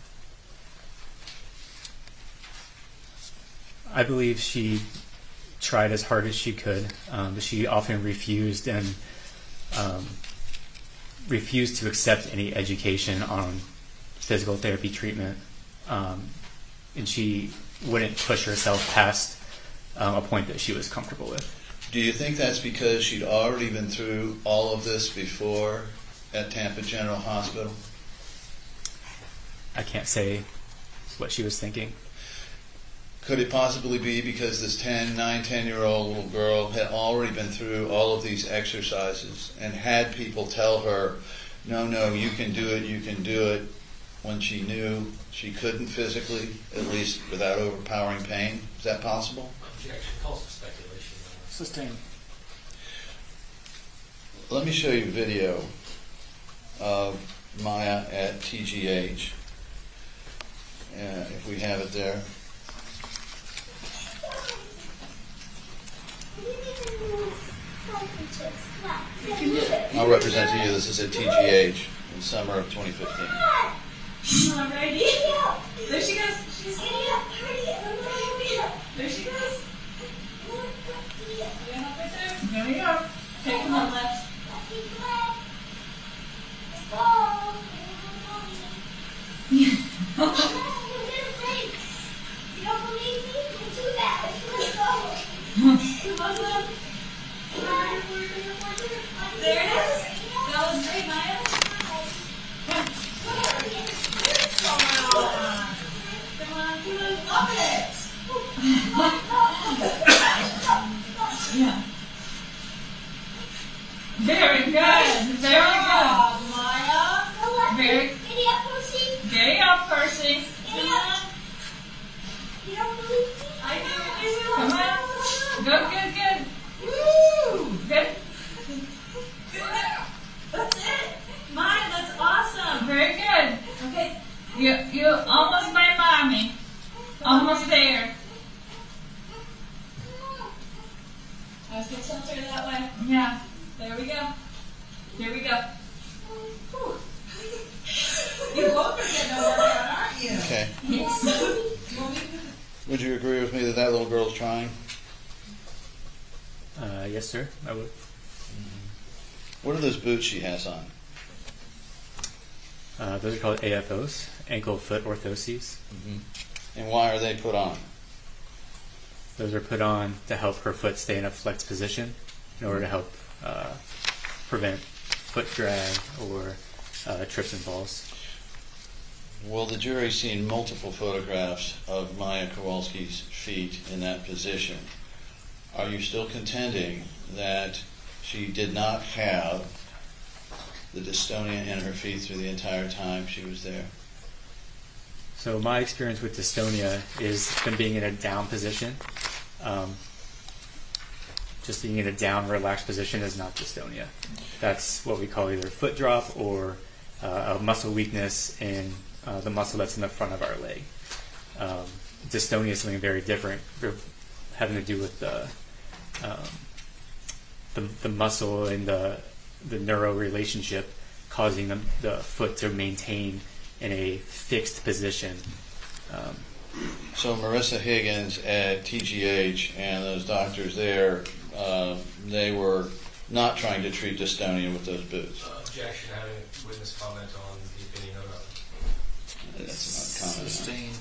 I believe she tried as hard as she could, um, but she often refused and um, refused to accept any education on physical therapy treatment, um, and she wouldn't push herself past um, a point that she was comfortable with. Do you think that's because she'd already been through all of this before at Tampa General Hospital? I can't say what she was thinking. Could it possibly be because this ten, nine, ten-year-old little girl had already been through all of these exercises and had people tell her, no, no, you can do it, you can do it, when she knew she couldn't physically, at least without overpowering pain? Is that possible? Objection calls for speculation. Sustained. Let me show you video of Maya at T G H, uh, if we have it there. I'll represent to you, this is at T G H in summer of twenty fifteen. I'm ready. There she goes. She's getting up. There she goes. There we go. Take them on left. You don't believe me? We'll do that. Let's go. There it is. That was great, Maya. Come on, you will love it. Yeah. Very good. Very good. Maya. Very. Giddy up, Percy. Giddy up, Percy. Giddy up. You don't believe me? I do. I do. Come on. Good, good, good. Woo! Good. Good. That's it. Maya, that's awesome. Very good. Okay. You, you almost my mommy. Almost there. Let's get center that way. Yeah. There we go. Here we go. Whew. You both are getting a workout, aren't you? Okay. Yes. Would you agree with me that that little girl's trying? Uh, yes, sir. I would. What are those boots she has on? Uh, those are called A F Os, ankle foot orthoses. Mm-hmm. And why are they put on? Those are put on to help her foot stay in a flexed position in order to help uh, prevent foot drag or uh, trips and falls. Well, the jury's seen multiple photographs of Maya Kowalski's feet in that position. Are you still contending that she did not have the dystonia in her feet through the entire time she was there? So my experience with dystonia is them being in a down position. Um, just being in a down, relaxed position is not dystonia. That's what we call either foot drop or uh, a muscle weakness in uh, the muscle that's in the front of our leg. Um, dystonia is something very different, having to do with the um, the, the muscle and the the neuro relationship causing the, the foot to maintain in a fixed position. Um, so Marissa Higgins at T G H and those doctors there, uh, they were not trying to treat dystonia with those boots. Uh, objection, having a witness comment on the opinion of others. That's not comment. Sustained.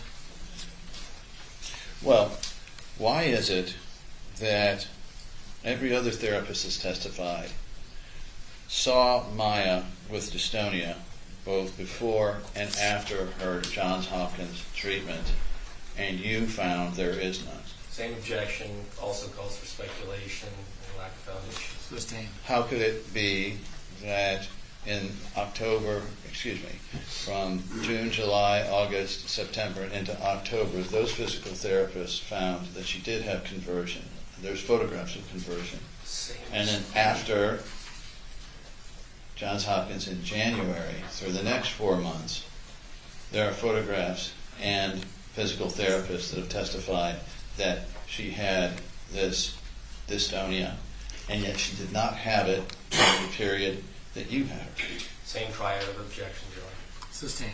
Well, why is it that every other therapist has testified saw Maya with dystonia both before and after her Johns Hopkins treatment, and you found there is none? Same objection, also calls for speculation and lack of foundation. Sustained. How could it be that in October, excuse me, from June, July, August, September, into October, those physical therapists found that she did have conversion? There's photographs of conversion. Same. And then after Johns Hopkins in January, through the next four months, there are photographs and physical therapists that have testified that she had this dystonia, and yet she did not have it during the period that you had her. Same triad of objections, Your Honor. Sustained.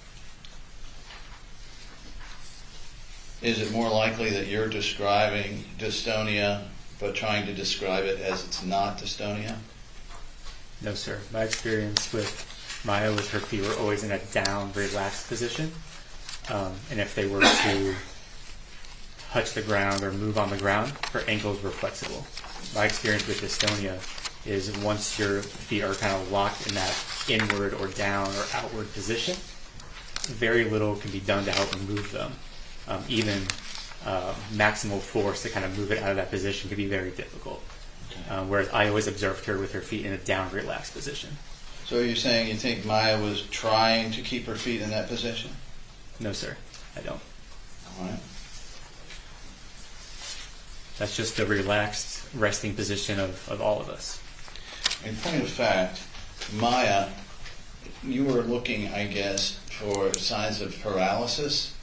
Is it more likely that you're describing dystonia but trying to describe it as it's not dystonia? No, sir. My experience with Maya was her feet were always in a down, relaxed position. Um, and if they were to touch the ground or move on the ground, her ankles were flexible. My experience with dystonia is once your feet are kind of locked in that inward or down or outward position, very little can be done to help move them. Um, even uh, maximal force to kind of move it out of that position could be very difficult. Okay. Uh, whereas I always observed her with her feet in a down, relaxed position. So you're saying you think Maya was trying to keep her feet in that position? No, sir. I don't. All right. That's just the relaxed, resting position of, of all of us. In point of fact, Maya, you were looking, I guess, for signs of paralysis.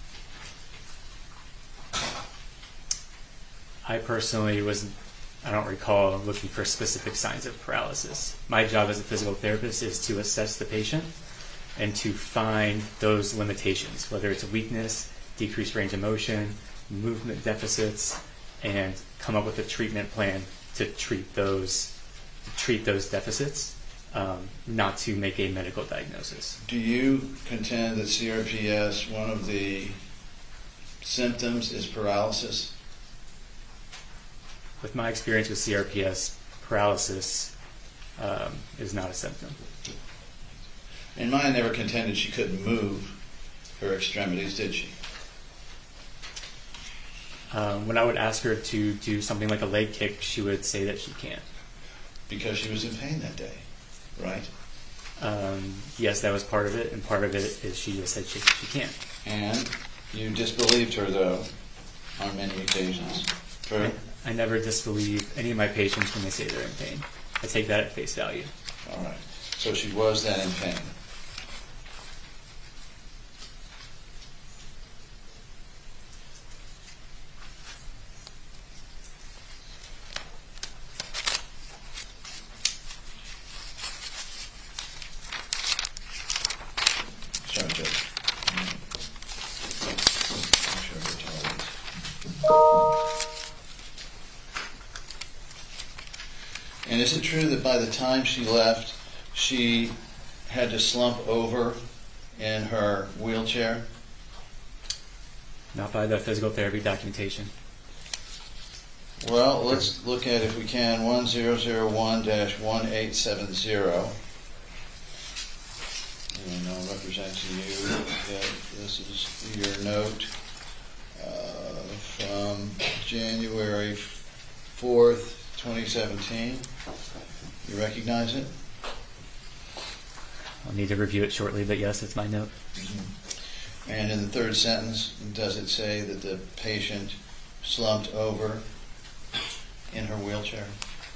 I personally was, I don't recall looking for specific signs of paralysis. My job as a physical therapist is to assess the patient and to find those limitations, whether it's a weakness, decreased range of motion, movement deficits, and come up with a treatment plan to treat those treat those deficits, um, not to make a medical diagnosis. Do you contend that C R P S, one of the symptoms is paralysis? With my experience with C R P S, paralysis um, is not a symptom. And Maya never contended she couldn't move her extremities, did she? Um, when I would ask her to do something like a leg kick, she would say that she can't. Because she was in pain that day, right? Um, yes, that was part of it, and part of it is she just said she, she can't. And you disbelieved her, though, on many occasions. True? I, I never disbelieve any of my patients when they say they're in pain. I take that at face value. All right. So she was then in pain. And is it true that by the time she left, she had to slump over in her wheelchair? Not by the physical therapy documentation. Well, let's look at, if we can, one zero zero one dash one eight seven zero. And I'll represent to you that this is your note uh, from January fourth, twenty seventeen. You recognize it? I'll need to review it shortly, but yes, it's my note. Mm-hmm. And in the third sentence, does it say that the patient slumped over in her wheelchair?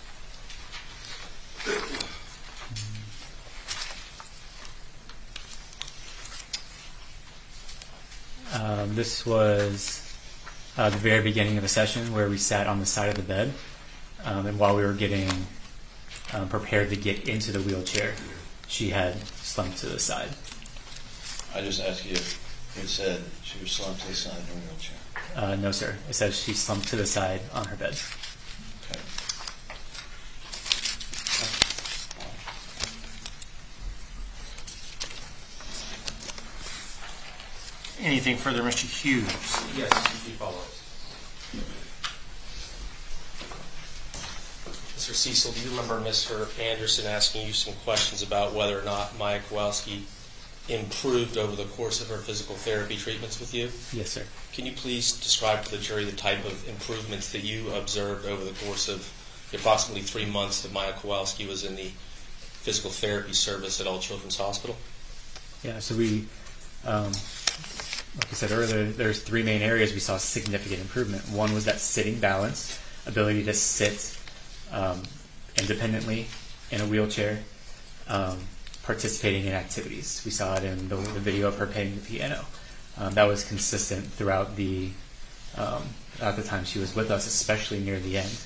Um, this was uh, the very beginning of a session where we sat on the side of the bed, um, and while we were getting um, prepared to get into the wheelchair, she had slumped to the side. I just asked you if it said she was slumped to the side in her wheelchair. Uh, no, sir. It says she slumped to the side on her bed. Okay. Anything further, Mister Hughes? Yes, a few follow-ups. Mister Cecil, do you remember Mister Anderson asking you some questions about whether or not Maya Kowalski improved over the course of her physical therapy treatments with you? Yes, sir. Can you please describe to the jury the type of improvements that you observed over the course of the approximately three months that Maya Kowalski was in the physical therapy service at All Children's Hospital? Yeah, so we, um, like I said earlier, there's three main areas we saw significant improvement. One was that sitting balance, ability to sit um, independently in a wheelchair, um, participating in activities. We saw it in the, the video of her playing the piano. Um, that was consistent throughout the um, at the time she was with us, especially near the end.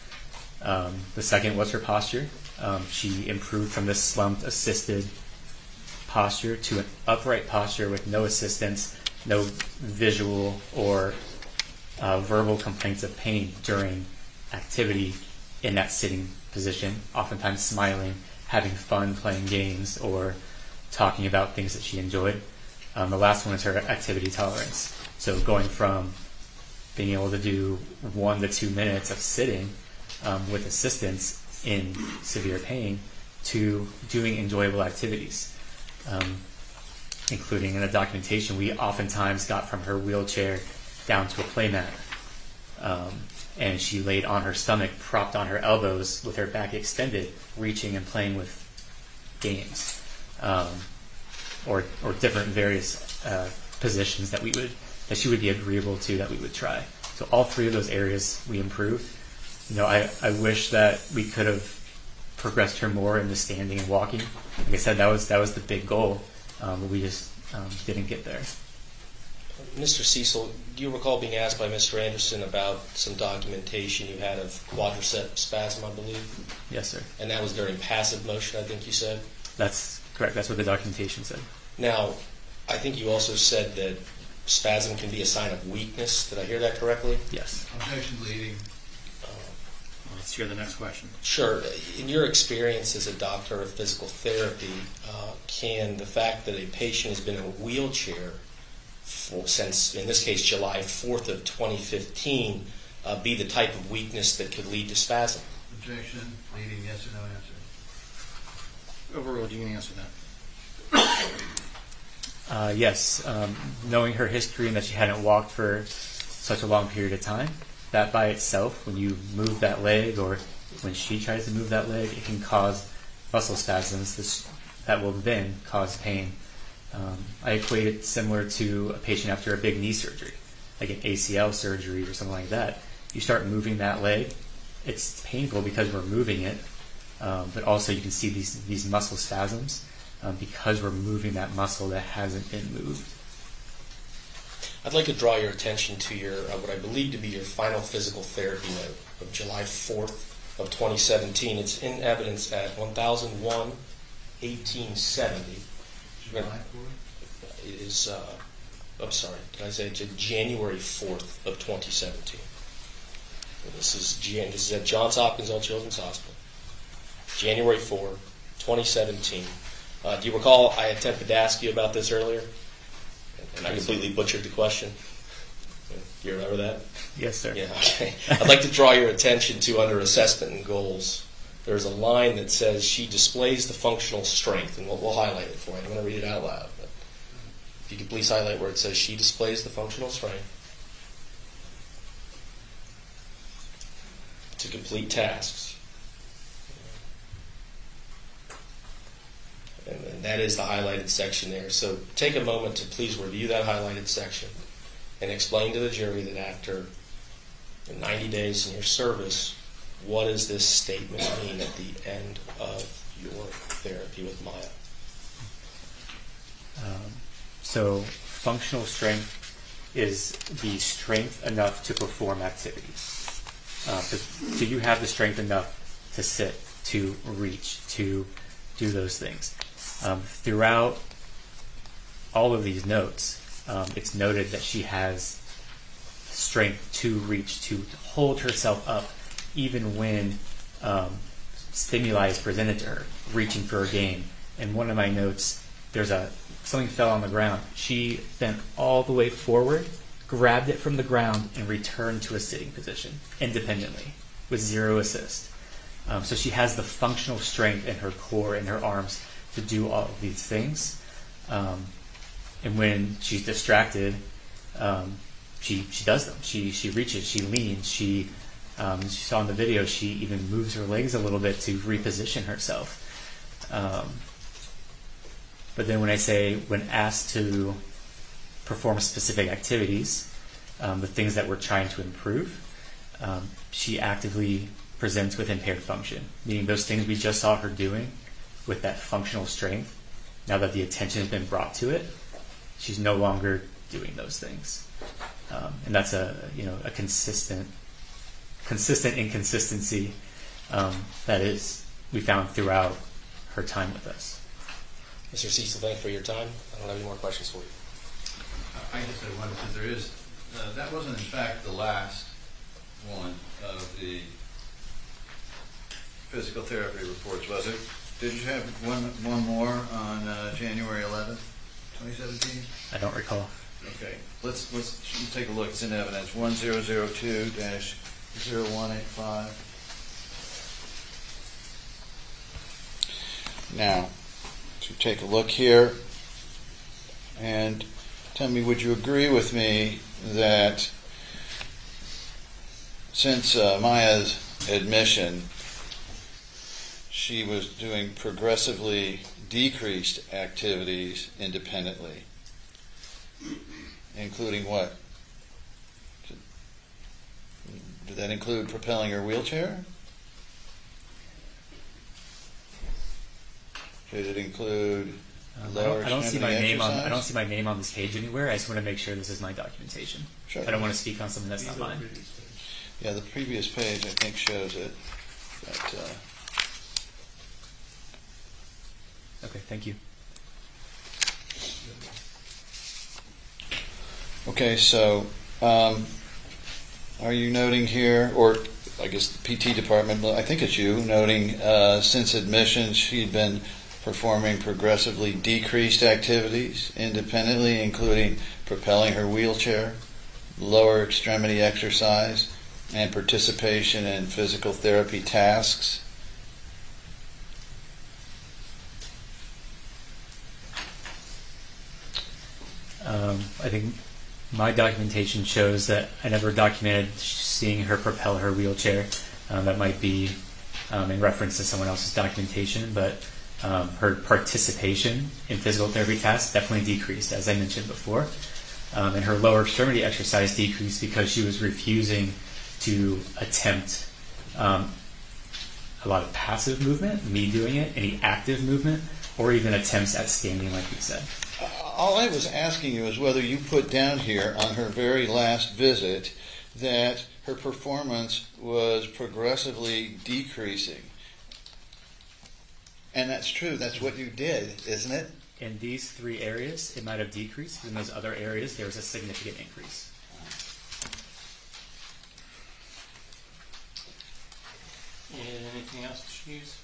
Um, the second was her posture. Um, she improved from this slumped, assisted posture to an upright posture with no assistance, no visual or uh, verbal complaints of pain during activity in that sitting position, oftentimes smiling, having fun playing games, or talking about things that she enjoyed. Um, the last one is her activity tolerance. So going from being able to do one to two minutes of sitting um, with assistance in severe pain to doing enjoyable activities, um, including in the documentation we oftentimes got from her wheelchair down to a play mat. Um, and she laid on her stomach, propped on her elbows with her back extended, reaching and playing with games, um, or or different various uh, positions that we would that she would be agreeable to, that we would try. So all three of those areas we improved. You know, I, I wish that we could have progressed her more in the standing and walking. Like I said, that was that was the big goal, um, but we just um, didn't get there. Mister Cecil, do you recall being asked by Mister Anderson about some documentation you had of quadricep spasm, I believe? Yes, sir. And that was during passive motion, I think you said? That's correct. That's what the documentation said. Now, I think you also said that spasm can be a sign of weakness. Did I hear that correctly? Yes. Objection leading. Let's hear the next question. Sure. In your experience as a doctor of physical therapy, uh, can the fact that a patient has been in a wheelchair for, since, in this case, July fourth of twenty fifteen, uh, be the type of weakness that could lead to spasm? Objection leading, yes or no answer? Overruled, you can answer that. Uh, yes. Um, knowing her history and that she hadn't walked for such a long period of time, that by itself, when you move that leg or when she tries to move that leg, it can cause muscle spasms this, that will then cause pain. Um, I equate it similar to a patient after a big knee surgery, like an A C L surgery or something like that. You start moving that leg, it's painful because we're moving it, um, but also you can see these, these muscle spasms um, because we're moving that muscle that hasn't been moved. I'd like to draw your attention to your uh, what I believe to be your final physical therapy note of July fourth of twenty seventeen. It's in evidence at one thousand one, eighteen seventy. July fourth? It is uh, I'm sorry, did I say to January fourth of twenty seventeen. This is, Jan- this is at Johns Hopkins All Children's Hospital. January fourth, twenty seventeen. Uh, do you recall I attempted to ask you about this earlier? And I completely butchered the question. You remember that? Yes, sir. Yeah, okay. I'd like to draw your attention to under assessment and goals. There's a line that says she displays the functional strength, and we'll, we'll highlight it for you. I'm going to read it out loud. But if you could please highlight where it says she displays the functional strength to complete tasks. And, and that is the highlighted section there. So take a moment to please review that highlighted section and explain to the jury that after ninety days in your service, what does this statement mean at the end of your therapy with Maya? Um, so functional strength is the strength enough to perform activities. Uh, so, so you have the strength enough to sit, to reach, to do those things. Um, throughout all of these notes, um, it's noted that she has strength to reach, to hold herself up, even when um, stimuli is presented to her, reaching for a game. In one of my notes, there's a something fell on the ground. She bent all the way forward, grabbed it from the ground, and returned to a sitting position independently with zero assist. Um, so she has the functional strength in her core and her arms to do all of these things. Um, and when she's distracted, um, she she does them. She she reaches, she leans, she um, she saw in the video, she even moves her legs a little bit to reposition herself. Um, but then when I say, when asked to perform specific activities, um, the things that we're trying to improve, um, she actively presents with impaired function, meaning those things we just saw her doing with that functional strength, now that the attention has been brought to it, she's no longer doing those things. Um, and that's a you know a consistent consistent inconsistency um, that is we found throughout her time with us. Mister Cecil, thank you for your time. I don't have any more questions for you. I guess I wondered, because there is, uh, that wasn't in fact the last one of the physical therapy reports, was it? Did you have one one more on uh, January eleventh, twenty seventeen? I don't recall. Okay, let's let's take a look. It's in evidence one zero zero two dash zero one eight five. Now, to take a look here, and tell me, would you agree with me that since uh, Maya's admission, she was doing progressively decreased activities independently, including what? Did that include propelling her wheelchair? Did it include Um, I lower don't, I don't see my extremity name on. I exercise? don't see my name on this page anywhere. I just want to make sure this is my documentation. Sure. I don't want to speak on something that's not mine. Yeah, the previous page I think shows it. But, uh, Okay, thank you. Okay, so um, are you noting here, or I guess the P T department, I think it's you, noting uh, since admission she'd been performing progressively decreased activities independently, including propelling her wheelchair, lower extremity exercise, and participation in physical therapy tasks? Um, I think my documentation shows that I never documented seeing her propel her wheelchair. Um, that might be um, in reference to someone else's documentation, but um, her participation in physical therapy tasks definitely decreased, as I mentioned before. Um, and her lower extremity exercise decreased because she was refusing to attempt um, a lot of passive movement, me doing it, any active movement, or even attempts at standing, like you said. All I was asking you is whether you put down here on her very last visit that her performance was progressively decreasing. And that's true. That's what you did, isn't it? in these three areas, it might have decreased. In those other areas, there was a significant increase. And anything else to choose?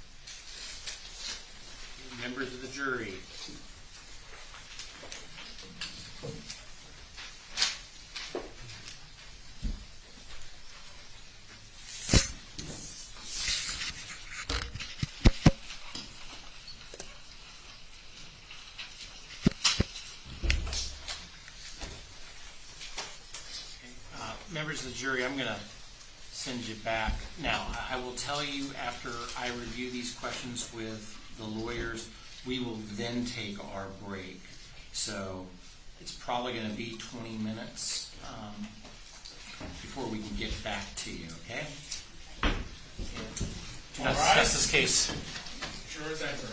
Members of the jury. Uh, members of the jury, I'm going to send you back. Now, I will tell you after I review these questions with the lawyers, we will then take our break. So it's probably going to be twenty minutes um, before we can get back to you, okay? And do not discuss this case. Sure as ever.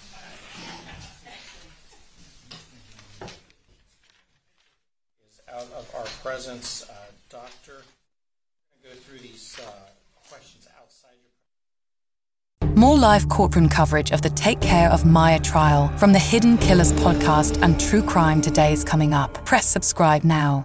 Is out of our presence, uh, Doctor. I'm going to go through these uh, questions outside your. More live courtroom coverage of the Take Care of Maya trial from the Hidden Killers podcast and True Crime Today is coming up. Press subscribe now.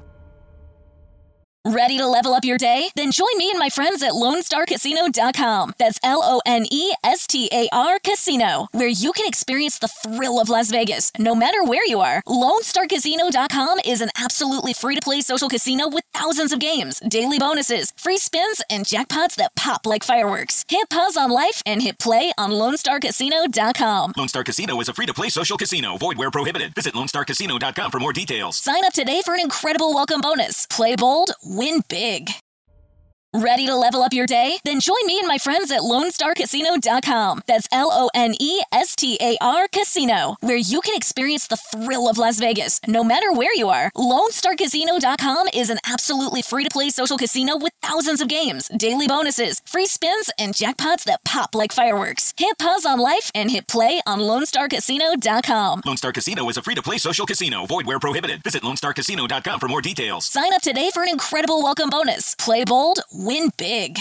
Ready to level up your day? Then join me and my friends at Lone Star Casino dot com. That's L O N E S T A R Casino, where you can experience the thrill of Las Vegas, no matter where you are. Lone Star Casino dot com is an absolutely free-to-play social casino with thousands of games, daily bonuses, free spins, and jackpots that pop like fireworks. Hit pause on life and hit play on Lone Star Casino dot com. Lone Star Casino is a free-to-play social casino. Void where prohibited. Visit Lone Star Casino dot com for more details. Sign up today for an incredible welcome bonus. Play bold, win big. Ready to level up your day? Then join me and my friends at Lone Star Casino dot com. That's L O N E S T A R Casino, where you can experience the thrill of Las Vegas, no matter where you are. Lone Star Casino dot com is an absolutely free-to-play social casino with thousands of games, daily bonuses, free spins, and jackpots that pop like fireworks. Hit pause on life and hit play on Lone Star Casino dot com. Lone Star Casino is a free-to-play social casino. Void where prohibited. Visit Lone Star Casino dot com for more details. Sign up today for an incredible welcome bonus. Play bold, win big.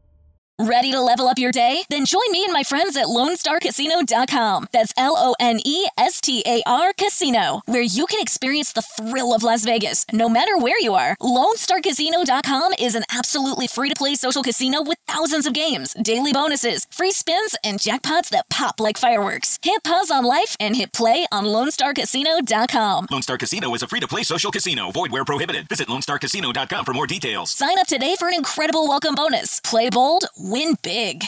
Ready to level up your day? Then join me and my friends at Lone Star Casino dot com. That's L O N E S T A R Casino, where you can experience the thrill of Las Vegas, no matter where you are. Lone Star Casino dot com is an absolutely free-to-play social casino with thousands of games, daily bonuses, free spins, and jackpots that pop like fireworks. Hit pause on life and hit play on Lone Star Casino dot com. Lone Star Casino is a free-to-play social casino. Void where prohibited. Visit Lone Star Casino dot com for more details. Sign up today for an incredible welcome bonus. Play bold, win big.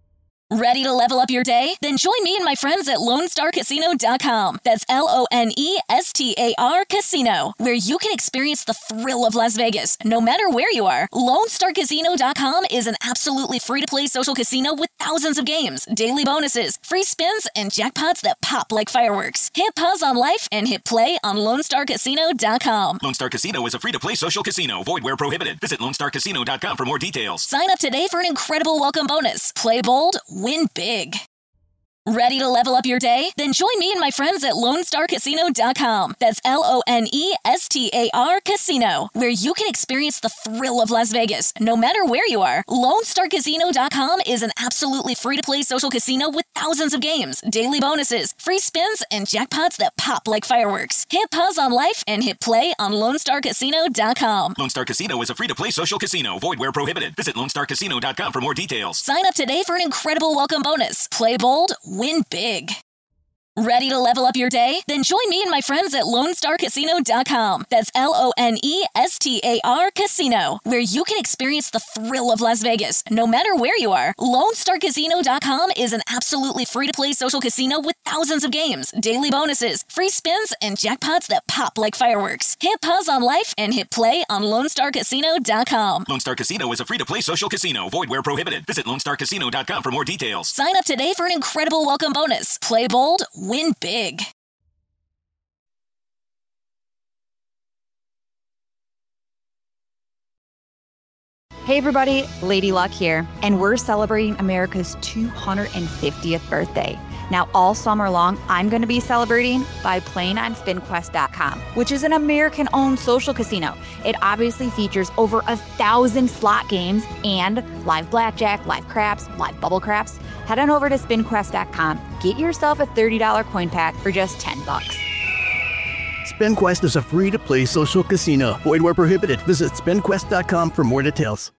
Ready to level up your day? Then join me and my friends at Lone Star Casino dot com. That's L O N E S T A R Casino, where you can experience the thrill of Las Vegas, no matter where you are. Lone Star Casino dot com is an absolutely free-to-play social casino with thousands of games, daily bonuses, free spins, and jackpots that pop like fireworks. Hit pause on life and hit play on Lone Star Casino dot com. Lone Star Casino is a free-to-play social casino. Void where prohibited. Visit Lone Star Casino dot com for more details. Sign up today for an incredible welcome bonus. Play bold, win big. Ready to level up your day? Then join me and my friends at Lone Star Casino dot com. That's L O N E S T A R Casino, where you can experience the thrill of Las Vegas, no matter where you are. Lone Star Casino dot com is an absolutely free-to-play social casino with thousands of games, daily bonuses, free spins, and jackpots that pop like fireworks. Hit pause on life and hit play on Lone Star Casino dot com. Lone Star Casino is a free-to-play social casino. Void where prohibited. Visit Lone Star Casino dot com for more details. Sign up today for an incredible welcome bonus. Play bold, win big. Ready to level up your day? Then join me and my friends at Lone Star Casino dot com. That's L O N E S T A R Casino, where you can experience the thrill of Las Vegas, no matter where you are. Lone Star Casino dot com is an absolutely free-to-play social casino with thousands of games, daily bonuses, free spins, and jackpots that pop like fireworks. Hit pause on life and hit play on Lone Star Casino dot com. Lone Star Casino is a free-to-play social casino. Void where prohibited. Visit Lone Star Casino dot com for more details. Sign up today for an incredible welcome bonus. Play bold, win big. Hey everybody, Lady Luck here, and we're celebrating America's two hundred fiftieth birthday. Now, all summer long, I'm going to be celebrating by playing on Spin Quest dot com, which is an American-owned social casino. It obviously features over a thousand slot games and live blackjack, live craps, live bubble craps. Head on over to Spin Quest dot com. Get yourself a thirty dollars coin pack for just ten bucks. SpinQuest is a free-to-play social casino. Void where prohibited. Visit Spin Quest dot com for more details.